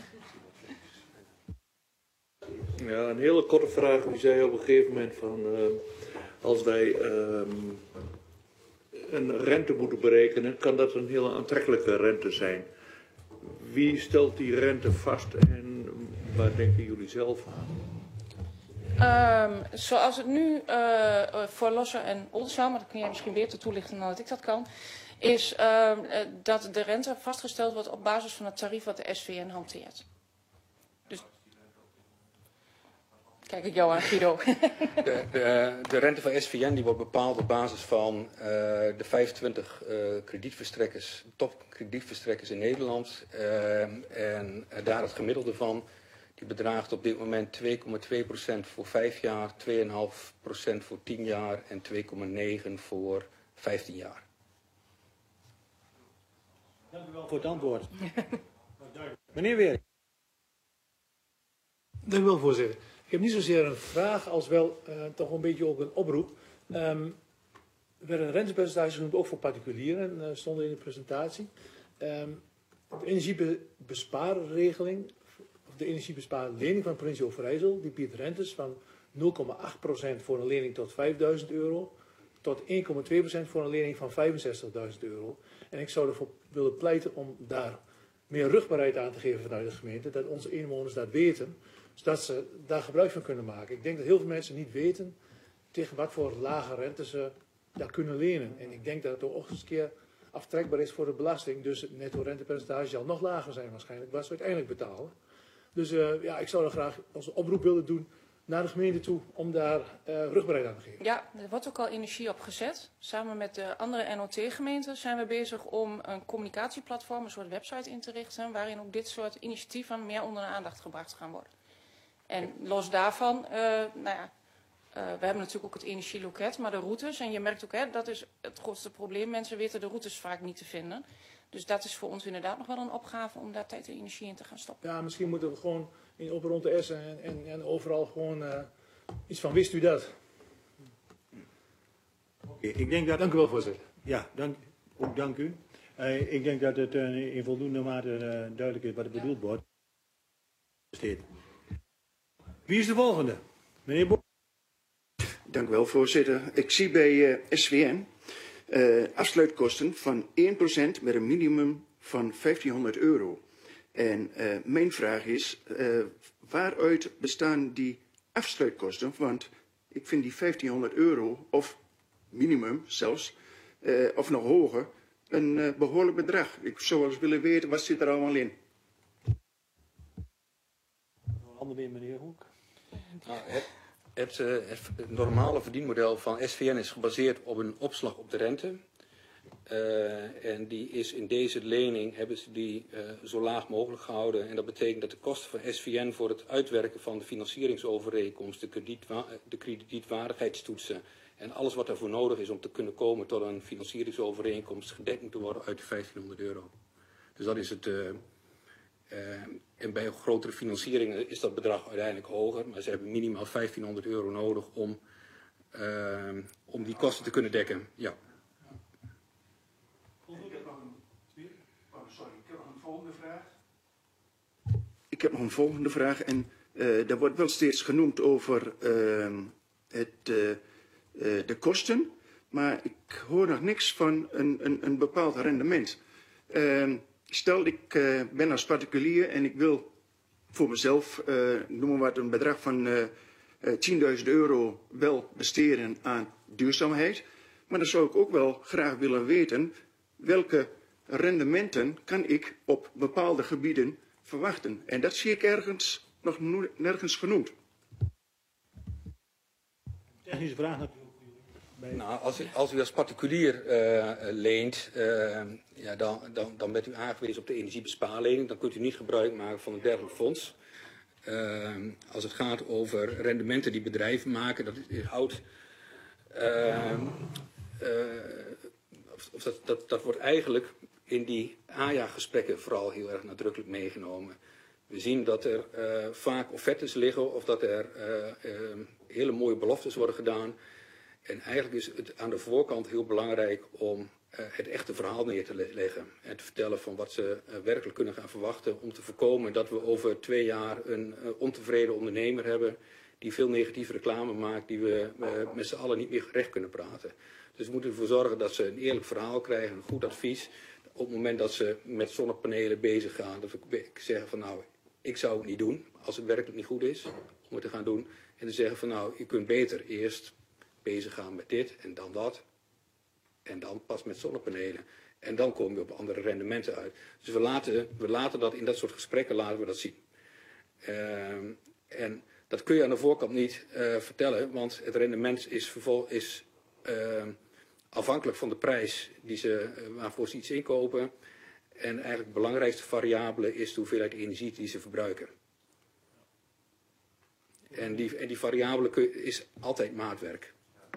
Ja, een hele korte vraag. U zei op een gegeven moment van, uh, als wij uh, een rente moeten berekenen, kan dat een hele aantrekkelijke rente zijn. Wie stelt die rente vast en waar denken jullie zelf aan? Um, zoals het nu uh, voor Losser en Oldenzaal, maar dat kun jij misschien beter toelichten dan dat ik dat kan, is uh, dat de rente vastgesteld wordt op basis van het tarief wat de S V N hanteert. Dus kijk ik jou aan, Guido. De, de, de rente van S V N die wordt bepaald op basis van uh, de vijfentwintig uh, kredietverstrekkers, topkredietverstrekkers in Nederland uh, en uh, daar het gemiddelde van. Die bedraagt op dit moment twee komma twee procent voor vijf jaar, twee komma vijf procent voor tien jaar en twee komma negen voor vijftien jaar. Dank u wel voor het antwoord. Meneer Weer. Dank u wel, voorzitter. Ik heb niet zozeer een vraag als wel uh, toch een beetje ook een oproep. Um, er werden rentepercentages genoemd, ook voor particulieren, uh, stonden in de presentatie. Um, de energiebespaarregeling, of de energiebespaarlening van provincie Overijssel, die biedt rentes van nul komma acht procent voor een lening tot vijfduizend euro, tot één komma twee procent voor een lening van vijfenzestigduizend euro. En ik zou ervoor willen pleiten om daar meer rugbaarheid aan te geven vanuit de gemeente, dat onze inwoners dat weten, zodat ze daar gebruik van kunnen maken. Ik denk dat heel veel mensen niet weten tegen wat voor lage rente ze daar kunnen lenen. En ik denk dat het ook eens een keer aftrekbaar is voor de belasting, dus het netto rentepercentage zal nog lager zijn waarschijnlijk, wat ze uiteindelijk betalen. Dus uh, ja, ik zou er graag onze oproep willen doen naar de gemeente toe om daar uh, rugbaarheid aan te geven. Ja, er wordt ook al energie op gezet. Samen met de andere N O T-gemeenten zijn we bezig om een communicatieplatform, een soort website in te richten, waarin ook dit soort initiatieven meer onder de aandacht gebracht gaan worden. En los daarvan, uh, nou ja, uh, we hebben natuurlijk ook het energieloket, maar de routes, en je merkt ook, hè, dat is het grootste probleem, mensen weten de routes vaak niet te vinden. Dus dat is voor ons inderdaad nog wel een opgave om daar tijd en energie in te gaan stoppen. Ja, misschien moeten we gewoon in op rond de Essen en, en, en overal gewoon uh, iets van, wist u dat? Oké, ik denk dat... Dank u wel, voorzitter. Ja, dank, ook dank u. Uh, ik denk dat het uh, in voldoende mate uh, duidelijk is wat er bedoeld wordt. Wie is de volgende? Meneer Bo. Dank u wel, voorzitter. Ik zie bij uh, S V N uh, afsluitkosten van één procent met een minimum van vijftienhonderd euro. En uh, mijn vraag is, uh, waaruit bestaan die afsluitkosten? Want ik vind die vijftienhonderd euro, of minimum zelfs, uh, of nog hoger, een uh, behoorlijk bedrag. Ik zou wel eens willen weten, wat zit er allemaal in? Ander weer, meneer Hoek. Nou, het, het, uh, het normale verdienmodel van S V N is gebaseerd op een opslag op de rente. Uh, en die is in deze lening, hebben ze die uh, zo laag mogelijk gehouden. En dat betekent dat de kosten van S V N voor het uitwerken van de financieringsovereenkomst, de, kredietwa de kredietwaardigheidstoetsen en alles wat daarvoor nodig is om te kunnen komen tot een financieringsovereenkomst gedekt moet worden uit de vijftienhonderd euro. Dus dat is het. Uh, uh, en bij grotere financieringen is dat bedrag uiteindelijk hoger. Maar ze hebben minimaal vijftienhonderd euro nodig om, uh, om die kosten te kunnen dekken. Ja. Sorry, ik heb nog een volgende vraag. Ik heb nog een volgende vraag. En uh, er wordt wel steeds genoemd over uh, het, uh, uh, de kosten. Maar ik hoor nog niks van een, een, een bepaald rendement. Uh, stel, ik uh, ben als particulier en ik wil voor mezelf, uh, noem maar wat, een bedrag van uh, uh, tienduizend euro wel besteden aan duurzaamheid. Maar dan zou ik ook wel graag willen weten welke rendementen kan ik op bepaalde gebieden verwachten. En dat zie ik ergens nog nergens genoemd. Technische vraag natuurlijk. Nou, als u, als u als particulier uh, leent, uh, ja, dan, dan, dan bent u aangewezen op de energiebespaarlening. Dan kunt u niet gebruik maken van een dergelijk fonds. Uh, als het gaat over rendementen die bedrijven maken, dat houdt. Uh, uh, of, of dat, dat, dat wordt eigenlijk in die A J A-gesprekken vooral heel erg nadrukkelijk meegenomen. We zien dat er uh, vaak offertes liggen of dat er uh, uh, hele mooie beloftes worden gedaan. En eigenlijk is het aan de voorkant heel belangrijk om uh, het echte verhaal neer te leggen. En te vertellen van wat ze uh, werkelijk kunnen gaan verwachten. Om te voorkomen dat we over twee jaar een uh, ontevreden ondernemer hebben. Die veel negatieve reclame maakt, die we uh, met z'n allen niet meer recht kunnen praten. Dus we moeten ervoor zorgen dat ze een eerlijk verhaal krijgen, een goed advies. Op het moment dat ze met zonnepanelen bezig gaan, dat we zeggen van nou, ik zou het niet doen als het werkelijk niet goed is om het te gaan doen. En te zeggen van nou, je kunt beter eerst bezig gaan met dit en dan dat. En dan pas met zonnepanelen. En dan kom je op andere rendementen uit. Dus we laten, we laten dat in dat soort gesprekken laten we dat zien. Uh, en dat kun je aan de voorkant niet uh, vertellen, want het rendement is, vervol, is uh, afhankelijk van de prijs die ze, uh, waarvoor ze iets inkopen. En eigenlijk de belangrijkste variabele is de hoeveelheid energie die ze verbruiken. En die, en die variabele is altijd maatwerk.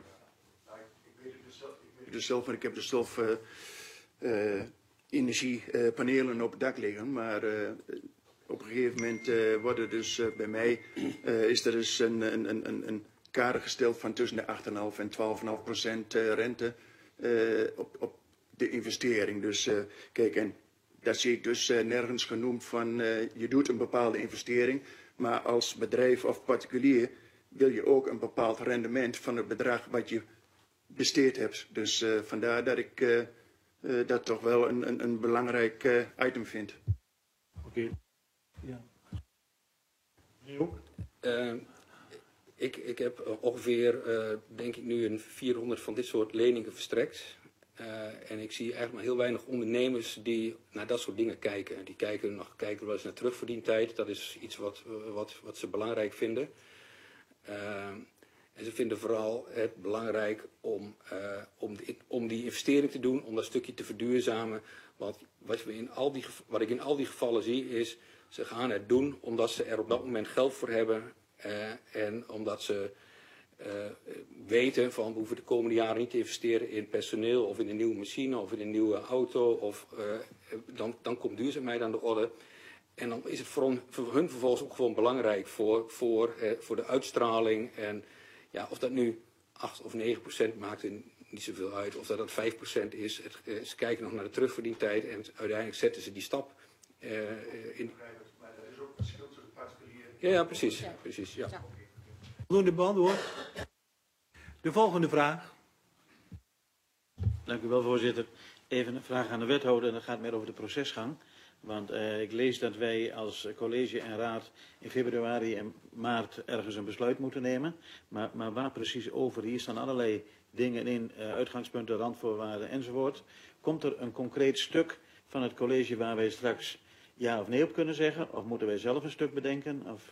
Dus zelf, ik heb dus zelf uh, uh, energiepanelen op het dak liggen, maar uh, op een gegeven moment uh, worden dus uh, bij mij uh, is er dus een, een, een, een kader gesteld van tussen de acht komma vijf en twaalf komma vijf procent uh, rente uh, op, op de investering. Dus uh, kijk, en daar zie ik dus uh, nergens genoemd van uh, je doet een bepaalde investering, maar als bedrijf of particulier wil je ook een bepaald rendement van het bedrag wat je besteed hebt. Dus uh, vandaar dat ik uh, uh, dat toch wel een, een, een belangrijk uh, item vind. Oké. Okay. Ja. Uh, ik, ik heb ongeveer, uh, denk ik nu, een vierhonderd van dit soort leningen verstrekt. Uh, en ik zie eigenlijk maar heel weinig ondernemers die naar dat soort dingen kijken. Die kijken nog kijken wel eens naar terugverdientijd. Dat is iets wat, wat, wat ze belangrijk vinden. Uh, En ze vinden vooral het belangrijk om, uh, om, die, om die investering te doen, om dat stukje te verduurzamen. Want wat, we in al die, wat ik in al die gevallen zie is, ze gaan het doen omdat ze er op dat moment geld voor hebben. Uh, en omdat ze uh, weten van we hoeven de komende jaren niet te investeren in personeel of in een nieuwe machine of in een nieuwe auto. Of, uh, dan, dan komt duurzaamheid aan de orde. En dan is het voor, on, voor hun vervolgens ook gewoon belangrijk voor, voor, uh, voor de uitstraling. En ja, of dat nu acht of negen procent maakt er niet zoveel uit. Of dat dat vijf procent is. Het, uh, ze kijken nog naar de terugverdientijd en uiteindelijk zetten ze die stap uh, in. Maar er is ook een verschil tussen particulier. Ja, ja, precies. Ja. precies ja. Ja. Voldoende beantwoord. De volgende vraag. Dank u wel, voorzitter. Even een vraag aan de wethouder en dat gaat meer over de procesgang. Want uh, ik lees dat wij als college en raad in februari en maart ergens een besluit moeten nemen. Maar, maar waar precies over? Hier staan allerlei dingen in, uh, uitgangspunten, randvoorwaarden enzovoort. Komt er een concreet stuk van het college waar wij straks ja of nee op kunnen zeggen? Of moeten wij zelf een stuk bedenken? Of...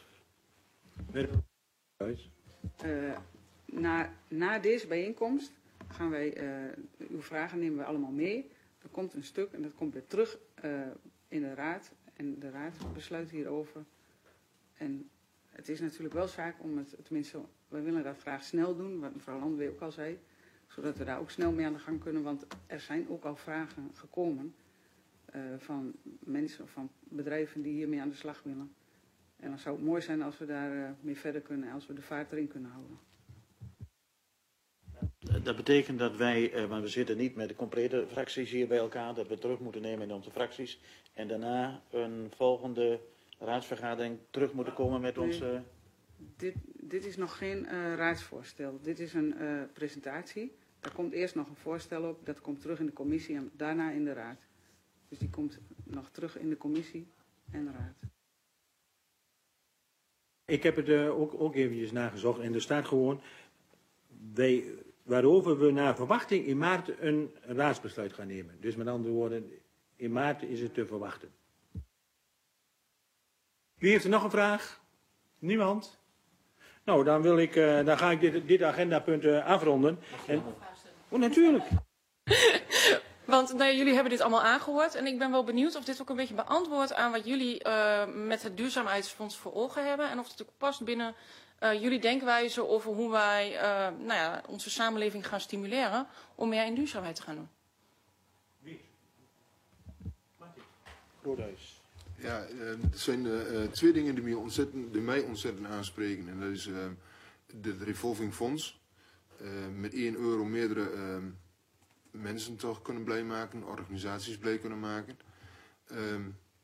Uh, na, na deze bijeenkomst gaan wij, uh, uw vragen nemen we allemaal mee. Er komt een stuk en dat komt weer terug uh, in de raad. En de raad besluit hierover. En het is natuurlijk wel zaak om het, tenminste, wij willen dat graag snel doen, wat mevrouw Landweer ook al zei. Zodat we daar ook snel mee aan de gang kunnen, want er zijn ook al vragen gekomen. uh, van mensen of van bedrijven die hiermee aan de slag willen. En dan zou het mooi zijn als we daar uh, mee verder kunnen, als we de vaart erin kunnen houden. Dat betekent dat wij, uh, want we zitten niet met de complete fracties hier bij elkaar, dat we terug moeten nemen in onze fracties. En daarna een volgende raadsvergadering terug moeten komen met nee, onze... Dit, dit is nog geen uh, raadsvoorstel. Dit is een uh, presentatie. Daar komt eerst nog een voorstel op. Dat komt terug in de commissie en daarna in de raad. Dus die komt nog terug in de commissie en de raad. Ik heb het uh, ook, ook eventjes nagezocht en er staat gewoon wij, waarover we naar verwachting in maart een raadsbesluit gaan nemen. Dus met andere woorden, in maart is het te verwachten. Wie heeft er nog een vraag? Niemand? Nou, dan, wil ik, uh, dan ga ik dit, dit agendapunt uh, afronden. En... Oh, natuurlijk. Want nou, jullie hebben dit allemaal aangehoord en ik ben wel benieuwd of dit ook een beetje beantwoordt aan wat jullie uh, met het duurzaamheidsfonds voor ogen hebben. En of het ook past binnen uh, jullie denkwijze over hoe wij uh, nou ja, onze samenleving gaan stimuleren om meer in duurzaamheid te gaan doen. Wie? Groothuis. Ja, er zijn uh, twee dingen die mij, ontzettend, die mij ontzettend aanspreken. En dat is uh, het revolving fonds. Uh, met één euro meerdere uh, mensen toch kunnen blij maken, organisaties blij kunnen maken. Uh,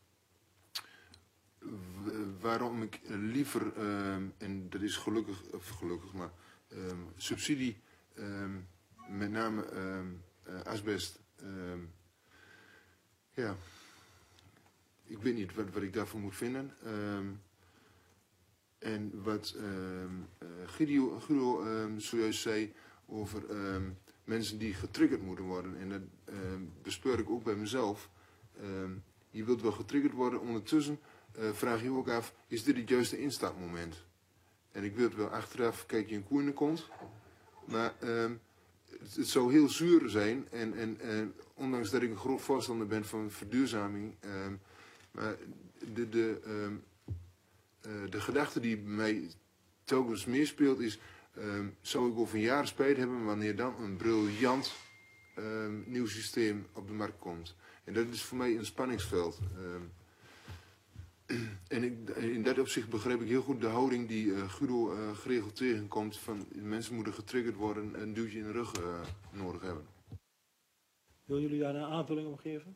waarom ik liever, uh, en dat is gelukkig, of gelukkig, maar uh, subsidie, uh, met name uh, uh, asbest, uh, ja... Ik weet niet wat, wat ik daarvoor moet vinden. Um, en wat um, uh, Guido, Guido um, zojuist zei over um, mensen die getriggerd moeten worden. En dat um, bespeur ik ook bij mezelf. Um, je wilt wel getriggerd worden. Ondertussen uh, vraag je je ook af, is dit het juiste instapmoment? En ik weet wel, achteraf kijk je een koe in de kont. Maar um, het, het zou heel zuur zijn. En, en uh, ondanks dat ik een groot voorstander ben van verduurzaming... Um, Maar de, de, um, uh, de gedachte die bij mij telkens meespeelt is, um, zou ik over een jaar spijt hebben wanneer dan een briljant um, nieuw systeem op de markt komt. En dat is voor mij een spanningsveld. Um, en ik, in dat opzicht begrijp ik heel goed de houding die uh, Guido uh, geregeld tegenkomt van mensen moeten getriggerd worden en een duwtje in de rug uh, nodig hebben. Willen jullie daar een aanvulling op geven?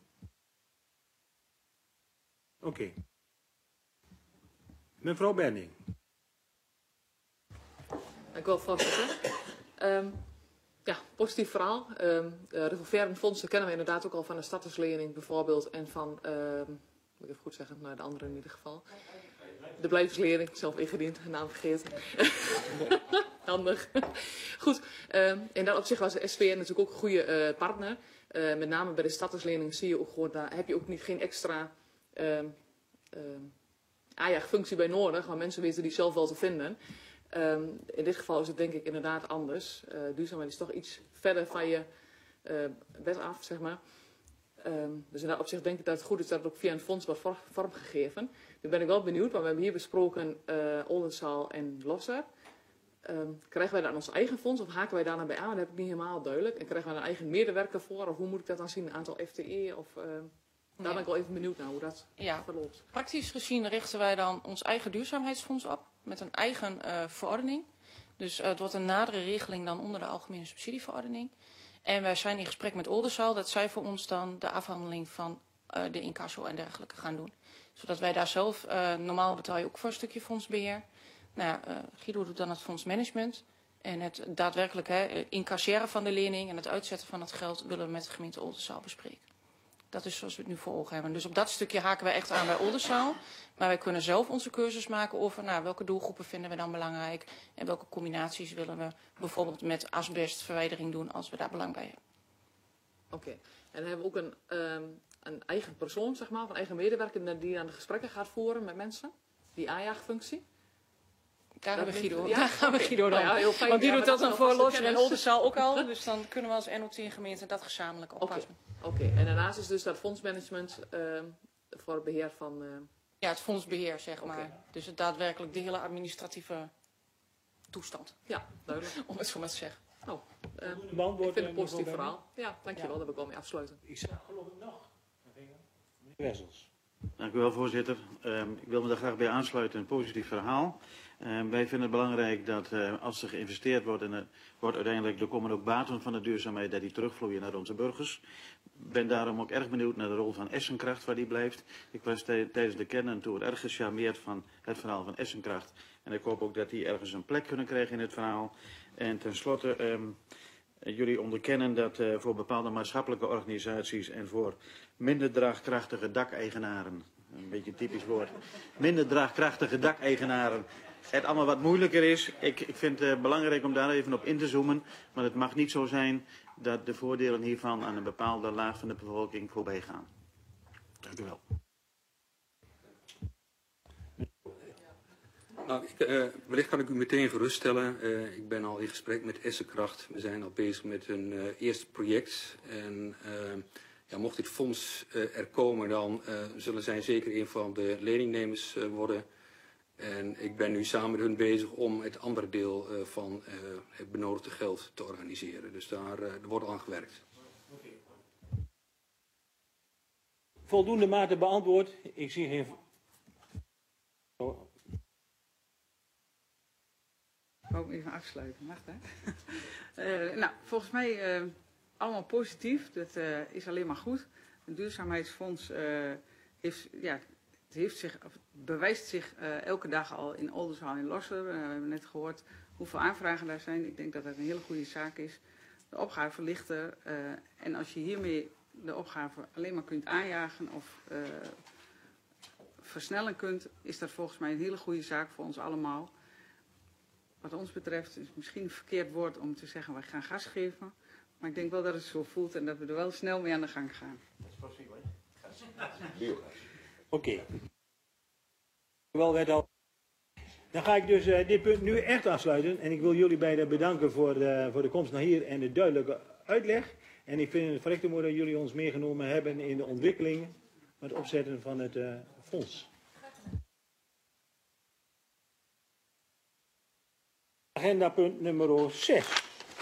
Oké. Okay. Mevrouw Berning. Dank u wel, voorzitter. Um, ja, positief verhaal. Um, uh, revolverende fondsen kennen we inderdaad ook al van de starterslening bijvoorbeeld. En van, um, moet ik even goed zeggen, nou, de andere in ieder geval. De blijverslening, zelf ingediend, naam vergeten. Handig. Goed, um, in dat opzicht was de S V N natuurlijk ook een goede uh, partner. Uh, met name bij de starterslening zie je ook gewoon, daar heb je ook niet geen extra... Um, um, A J A G-functie bij nodig, maar mensen weten die zelf wel te vinden. Um, in dit geval is het denk ik inderdaad anders. Uh, duurzaamheid is toch iets verder van je uh, wet af, zeg maar. Um, dus in dat opzicht denk ik dat het goed is dat het ook via een fonds wordt vormgegeven. Nu ben ik wel benieuwd, want we hebben hier besproken uh, Oldenzaal en Losser. Um, krijgen wij dan ons eigen fonds of haken wij daar naar bij aan? Dat heb ik niet helemaal duidelijk. En krijgen wij een eigen medewerker voor? Of hoe moet ik dat dan zien? Een aantal F T E of... Uh, Daar ben ik wel even benieuwd naar hoe dat ja. verloopt. Praktisch gezien richten wij dan ons eigen duurzaamheidsfonds op. Met een eigen uh, verordening. Dus uh, het wordt een nadere regeling dan onder de algemene subsidieverordening. En wij zijn in gesprek met Oldenzaal dat zij voor ons dan de afhandeling van uh, de incasso en dergelijke gaan doen. Zodat wij daar zelf, uh, normaal betaal je ook voor een stukje fondsbeheer. Nou ja, uh, Guido doet dan het fondsmanagement. En het daadwerkelijk hè, incasseren van de lening en het uitzetten van het geld willen we met de gemeente Oldenzaal bespreken. Dat is zoals we het nu voor ogen hebben. Dus op dat stukje haken wij echt aan bij Oldenzaal. Maar wij kunnen zelf onze keuzes maken over nou, welke doelgroepen vinden we dan belangrijk. En welke combinaties willen we bijvoorbeeld met asbestverwijdering doen als we daar belang bij hebben. Oké. Okay. En dan hebben we ook een, um, een eigen persoon, zeg maar, of een eigen medewerker die aan de gesprekken gaat voeren met mensen. Die A J A G-functie. Daar, hebben we Guido, ja? Daar gaan we Guido dan. Nou ja, heel fijn. Want die doet dat dan voor Losser en Oldenzaal ook al. Dus dan kunnen we als N O T-gemeente dat gezamenlijk oppassen. Oké, okay. Okay. En daarnaast is dus dat fondsmanagement uh, voor het beheer van... Uh... Ja, het fondsbeheer, zeg okay. maar. Dus het daadwerkelijk de hele administratieve toestand. Ja, duidelijk. Om het zo maar te zeggen. Oh, uh, ik vind het een positief verhaal. Ja, dankjewel. Ja. Daar wil ik wel mee afsluiten. Ik zeg geloof ik nog. Wessels. Dank u wel, voorzitter. Uh, ik wil me daar graag bij aansluiten, een positief verhaal. Uh, wij vinden het belangrijk dat uh, als er geïnvesteerd wordt, en er wordt uiteindelijk, er komen ook baten van de duurzaamheid, dat die terugvloeien naar onze burgers. Ik ben daarom ook erg benieuwd naar de rol van Essenkracht, waar die blijft. Ik was tijdens de kerntour erg gecharmeerd van het verhaal van Essenkracht. En ik hoop ook dat die ergens een plek kunnen krijgen in het verhaal. En tenslotte, um, jullie onderkennen dat uh, voor bepaalde maatschappelijke organisaties en voor minder draagkrachtige dakeigenaren, een beetje een typisch woord, minder draagkrachtige dakeigenaren, het allemaal wat moeilijker is. Ik, ik vind het uh, belangrijk om daar even op in te zoomen, maar het mag niet zo zijn dat de voordelen hiervan aan een bepaalde laag van de bevolking voorbij gaan. Dank u wel. Nou, ik, uh, wellicht kan ik u meteen geruststellen. Uh, ik ben al in gesprek met Essenkracht. We zijn al bezig met een uh, eerste project. En uh, ja, mocht dit fonds uh, er komen, dan uh, zullen zij zeker een van de leningnemers uh, worden. En ik ben nu samen met hun bezig om het andere deel uh, van uh, het benodigde geld te organiseren. Dus daar uh, er wordt aan gewerkt. Voldoende mate beantwoord. Ik zie geen... Oh. Ik wou hem even afsluiten, mag dat? uh, nou, volgens mij uh, allemaal positief. Dat uh, is alleen maar goed. Het duurzaamheidsfonds uh, heeft, ja, het heeft zich, of bewijst zich uh, elke dag al in Oldenzaal en Losser. Uh, we hebben net gehoord hoeveel aanvragen daar zijn. Ik denk dat dat een hele goede zaak is. De opgave ligt er. Uh, en als je hiermee de opgave alleen maar kunt aanjagen of uh, versnellen kunt, is dat volgens mij een hele goede zaak voor ons allemaal. Wat ons betreft is het misschien een verkeerd woord om te zeggen wij gaan gas geven. Maar ik denk wel dat het zo voelt en dat we er wel snel mee aan de gang gaan. Dat is possibel, hè? Oké. Wel, al. Dan ga ik dus uh, dit punt nu echt afsluiten. En ik wil jullie beiden bedanken voor de, voor de komst naar hier en de duidelijke uitleg. En ik vind het verrekte mooi dat jullie ons meegenomen hebben in de ontwikkeling, het opzetten van het uh, fonds. Agenda punt nummer zes.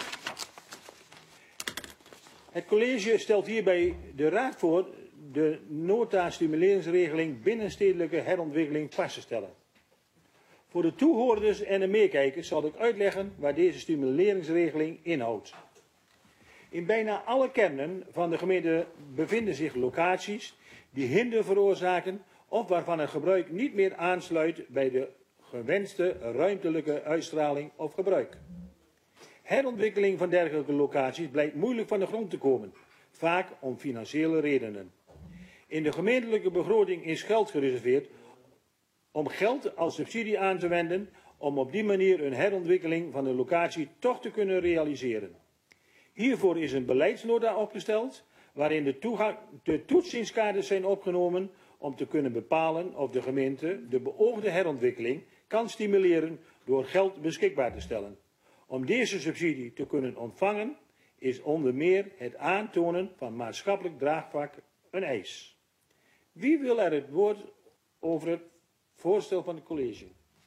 Het college stelt hierbij de Raad voor de nota-stimuleringsregeling binnenstedelijke herontwikkeling vast te stellen. Voor de toehoorders en de meekijkers zal ik uitleggen waar deze stimuleringsregeling inhoudt. In bijna alle kernen van de gemeente bevinden zich locaties die hinder veroorzaken of waarvan het gebruik niet meer aansluit bij de gewenste ruimtelijke uitstraling of gebruik. Herontwikkeling van dergelijke locaties blijkt moeilijk van de grond te komen, vaak om financiële redenen. In de gemeentelijke begroting is geld gereserveerd om geld als subsidie aan te wenden om op die manier een herontwikkeling van de locatie toch te kunnen realiseren. Hiervoor is een beleidsnota opgesteld waarin de, toegang, de toetsingskaders zijn opgenomen om te kunnen bepalen of de gemeente de beoogde herontwikkeling kan stimuleren door geld beschikbaar te stellen. Om deze subsidie te kunnen ontvangen is onder meer het aantonen van maatschappelijk draagvlak een eis. Wie wil er het woord over het voorstel van het college?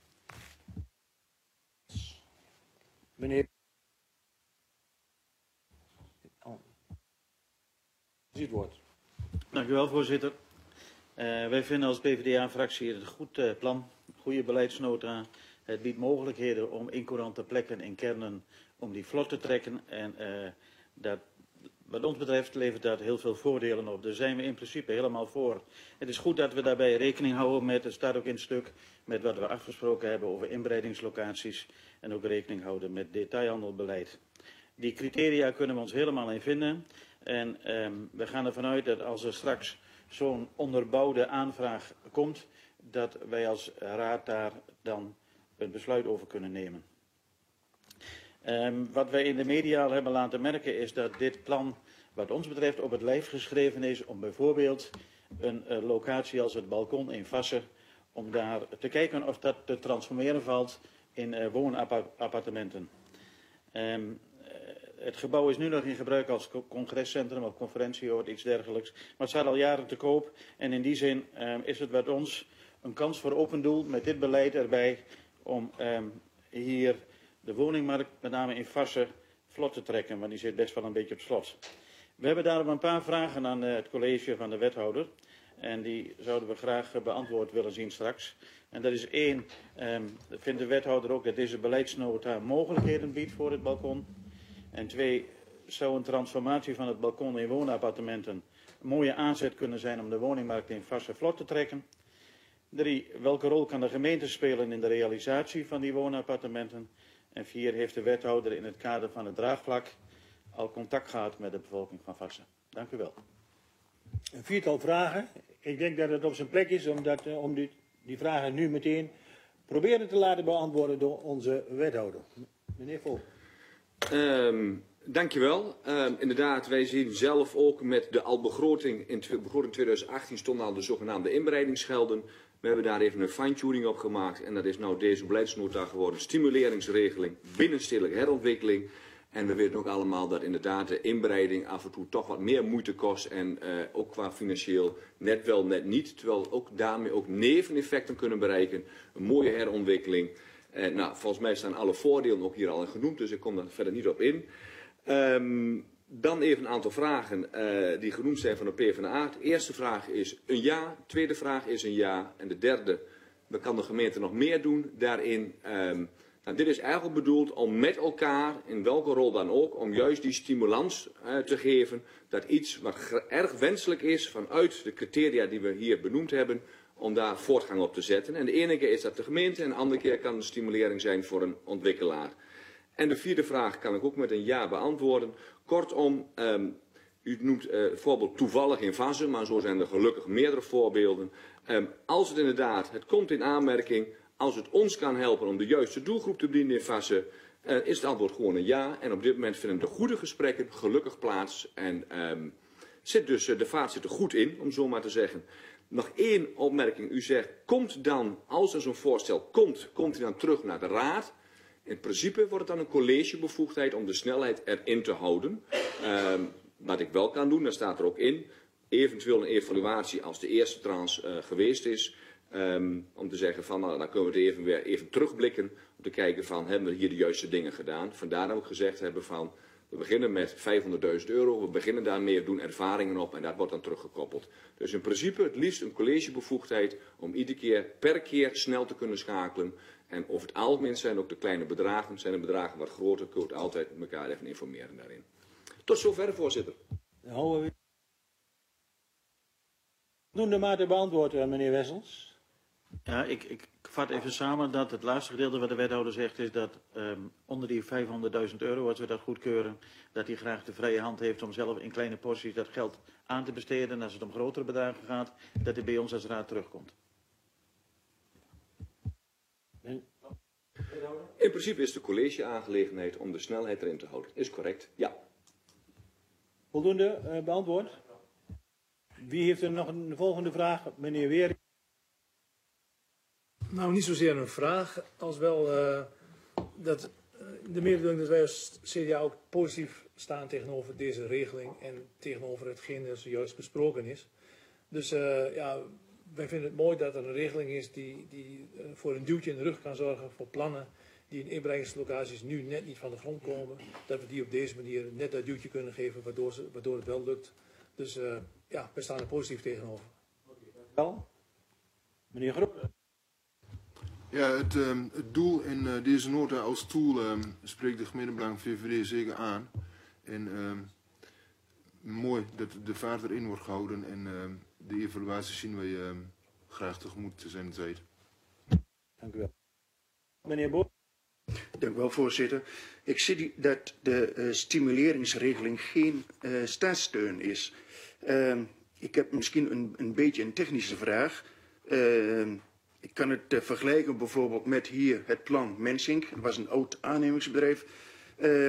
Meneer. Oh. Het woord. Dank u wel, voorzitter. Uh, wij vinden als P v d A-fractie het een goed uh, plan, goede beleidsnota. Het biedt mogelijkheden om incourante plekken in kernen om die vlot te trekken. En uh, dat, wat ons betreft levert dat heel veel voordelen op. Daar zijn we in principe helemaal voor. Het is goed dat we daarbij rekening houden met, het staat ook in het stuk, met wat we afgesproken hebben over inbreidingslocaties. En ook rekening houden met detailhandelbeleid. Die criteria kunnen we ons helemaal in vinden. En um, we gaan ervan uit dat als er straks zo'n onderbouwde aanvraag komt, dat wij als raad daar dan een besluit over kunnen nemen. Um, wat wij in de media al hebben laten merken is dat dit plan wat ons betreft op het lijf geschreven is om bijvoorbeeld een uh, locatie als het balkon in Vassen, om daar te kijken of dat te transformeren valt in uh, woonappartementen. Um, Het gebouw is nu nog in gebruik als congrescentrum of conferentieoord, iets dergelijks. Maar het staat al jaren te koop. En in die zin um, is het wat ons een kans voor open doel met dit beleid erbij om um, hier de woningmarkt, met name in Vassen, vlot te trekken. Want die zit best wel een beetje op slot. We hebben daarom een paar vragen aan uh, het college van de wethouder. En die zouden we graag uh, beantwoord willen zien straks. En dat is één, um, vindt de wethouder ook dat deze beleidsnota mogelijkheden biedt voor het balkon. En twee, zou een transformatie van het balkon in woonappartementen een mooie aanzet kunnen zijn om de woningmarkt in Vasse vlot te trekken. Drie, welke rol kan de gemeente spelen in de realisatie van die woonappartementen? En vier, heeft de wethouder in het kader van het draagvlak al contact gehad met de bevolking van Vasse? Dank u wel. Een viertal vragen. Ik denk dat het op zijn plek is om, dat, om die, die vragen nu meteen proberen te laten beantwoorden door onze wethouder. Meneer Volk. Um, dankjewel. Um, inderdaad, wij zien zelf ook met de al begroting in begroting twintig achttien stonden al de zogenaamde inbreidingsgelden. We hebben daar even een fine-tuning op gemaakt en dat is nou deze beleidsnota geworden. Stimuleringsregeling, binnenstedelijke herontwikkeling. En we weten ook allemaal dat inderdaad de inbreiding af en toe toch wat meer moeite kost. En uh, ook qua financieel net wel, net niet. Terwijl ook daarmee ook neveneffecten kunnen bereiken. Een mooie herontwikkeling. En nou, volgens mij staan alle voordelen ook hier al in genoemd. Dus ik kom daar verder niet op in. Um, dan even een aantal vragen uh, die genoemd zijn van de PvdA. De eerste vraag is een ja. De tweede vraag is een ja. En de derde, dan kan de gemeente nog meer doen daarin. Um, Nou, dit is eigenlijk bedoeld om met elkaar, in welke rol dan ook, om juist die stimulans uh, te geven dat iets wat erg wenselijk is vanuit de criteria die we hier benoemd hebben, om daar voortgang op te zetten. En de ene keer is dat de gemeente en de andere keer kan het een stimulering zijn voor een ontwikkelaar. En de vierde vraag kan ik ook met een ja beantwoorden. Kortom, um, u noemt uh, het voorbeeld toevallig in Vasse, maar zo zijn er gelukkig meerdere voorbeelden. Um, als het inderdaad, het komt in aanmerking. Als het ons kan helpen om de juiste doelgroep te bedienen in Vasse, uh, is het antwoord gewoon een ja. En op dit moment vinden de goede gesprekken gelukkig plaats. En um, zit dus, uh, de vaart zit er goed in, om zo maar te zeggen. Nog één opmerking. U zegt, komt dan, als er zo'n voorstel komt, komt hij dan terug naar de raad? In principe wordt het dan een collegebevoegdheid om de snelheid erin te houden. Um, wat ik wel kan doen, daar staat er ook in, eventueel een evaluatie als de eerste trans uh, geweest is. Um, om te zeggen van, nou, dan kunnen we het even weer even terugblikken. Om te kijken van, hebben we hier de juiste dingen gedaan? Vandaar dat we gezegd hebben van, we beginnen met vijfhonderdduizend euro. We beginnen daarmee, doen ervaringen op en dat wordt dan teruggekoppeld. Dus in principe het liefst een collegebevoegdheid om iedere keer per keer snel te kunnen schakelen. En over het algemeen zijn ook de kleine bedragen. Zijn de bedragen wat groter, kun je altijd elkaar even informeren daarin. Tot zover, voorzitter. Nou, we... Doen de mate beantwoord, meneer Wessels. Ja, ik, ik vat even samen dat het laatste gedeelte wat de wethouder zegt is dat um, onder die vijfhonderdduizend euro, als we dat goedkeuren, dat hij graag de vrije hand heeft om zelf in kleine porties dat geld aan te besteden. En als het om grotere bedragen gaat, dat hij bij ons als raad terugkomt. In principe is de college-aangelegenheid om de snelheid erin te houden. Is correct, ja. Voldoende uh, beantwoord? Wie heeft er nog een volgende vraag? Meneer Weer. Nou, niet zozeer een vraag, als wel uh, dat uh, de mededeling dat wij als C D A ook positief staan tegenover deze regeling en tegenover hetgeen er zojuist besproken is. Dus uh, ja, wij vinden het mooi dat er een regeling is die, die uh, voor een duwtje in de rug kan zorgen voor plannen die in inbreidingslocaties nu net niet van de grond komen. Dat we die op deze manier net dat duwtje kunnen geven waardoor, ze, waardoor het wel lukt. Dus uh, ja, wij staan er positief tegenover. Wel, meneer Groep. Ja, het, um, het doel in uh, deze nota als tool um, spreekt de gemeentebelang V V D zeker aan. En um, mooi dat de vaart erin wordt gehouden en um, de evaluatie zien wij um, graag tegemoet te zijn tijd. Dank u wel. Meneer Boer. Dank u wel, voorzitter. Ik zie dat de uh, stimuleringsregeling geen uh, staatssteun is. Uh, ik heb misschien een, een beetje een technische vraag. Uh, ik kan het uh, vergelijken bijvoorbeeld met hier het plan Mensink. Dat was een oud aannemingsbedrijf. Uh,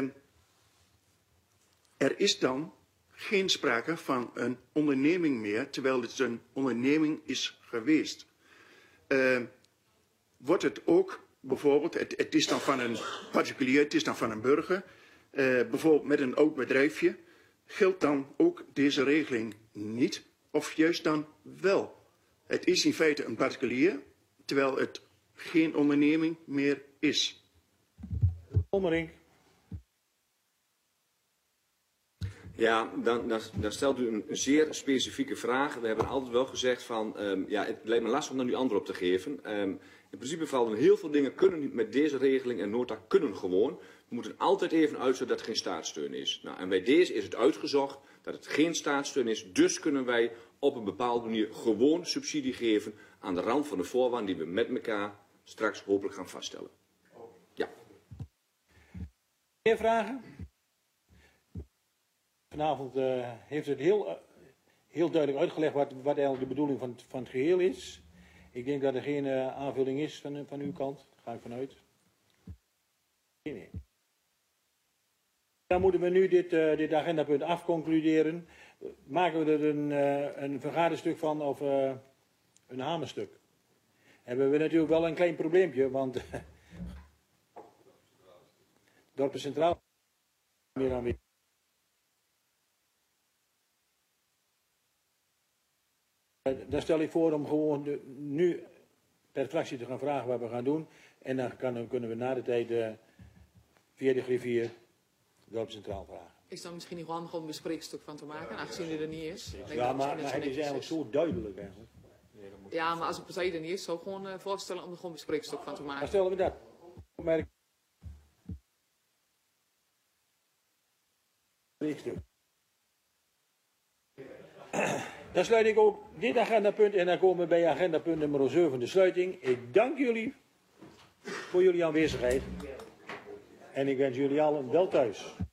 er is dan geen sprake van een onderneming meer, terwijl het een onderneming is geweest. Uh, wordt het ook bijvoorbeeld, het, het is dan van een particulier, het is dan van een burger, uh, bijvoorbeeld met een oud bedrijfje, geldt dan ook deze regeling niet, of juist dan wel? Het is in feite een particulier, terwijl het geen onderneming meer is. Omering. Ja, dan, dan, dan stelt u een zeer specifieke vraag. We hebben altijd wel gezegd van, um, ja, het lijkt me lastig om daar nu antwoord op te geven. Um, in principe vallen heel veel dingen kunnen niet met deze regeling en nota kunnen gewoon. We moeten altijd even uitzoeken dat er geen staatssteun is. Nou, en bij deze is het uitgezocht dat het geen staatssteun is. Dus kunnen wij op een bepaalde manier gewoon subsidie geven aan de rand van de voorwaarden die we met elkaar straks hopelijk gaan vaststellen. Ja. Meer vragen? Vanavond uh, heeft het heel, uh, heel duidelijk uitgelegd wat, wat eigenlijk de bedoeling van, van het geheel is. Ik denk dat er geen uh, aanvulling is van, van uw kant. Daar ga ik vanuit. Nee, nee. Dan moeten we nu dit, uh, dit agendapunt afconcluderen. Maken we er een, uh, een vergaderstuk van of uh, een hamerstuk? Hebben we natuurlijk wel een klein probleempje, want Dorpen Centraal meer aan weer. Dan stel ik voor om gewoon de, nu per fractie te gaan vragen wat we gaan doen. En dan kan, kunnen we na de tijd uh, via de griffier Dorpen Centraal vragen. Is dan misschien niet handig om een bespreekstuk van te maken, aangezien die er niet is? Ja, maar, maar het is eigenlijk zo duidelijk eigenlijk. Nee, moet... Ja, maar als een partij er niet is, zou ik gewoon uh, voorstellen om er gewoon een bespreekstuk van te maken. Dan stellen we dat. Maar... Dan sluit ik ook dit agendapunt en dan komen we bij agendapunt nummer zeven, de sluiting. Ik dank jullie voor jullie aanwezigheid en ik wens jullie allen wel thuis.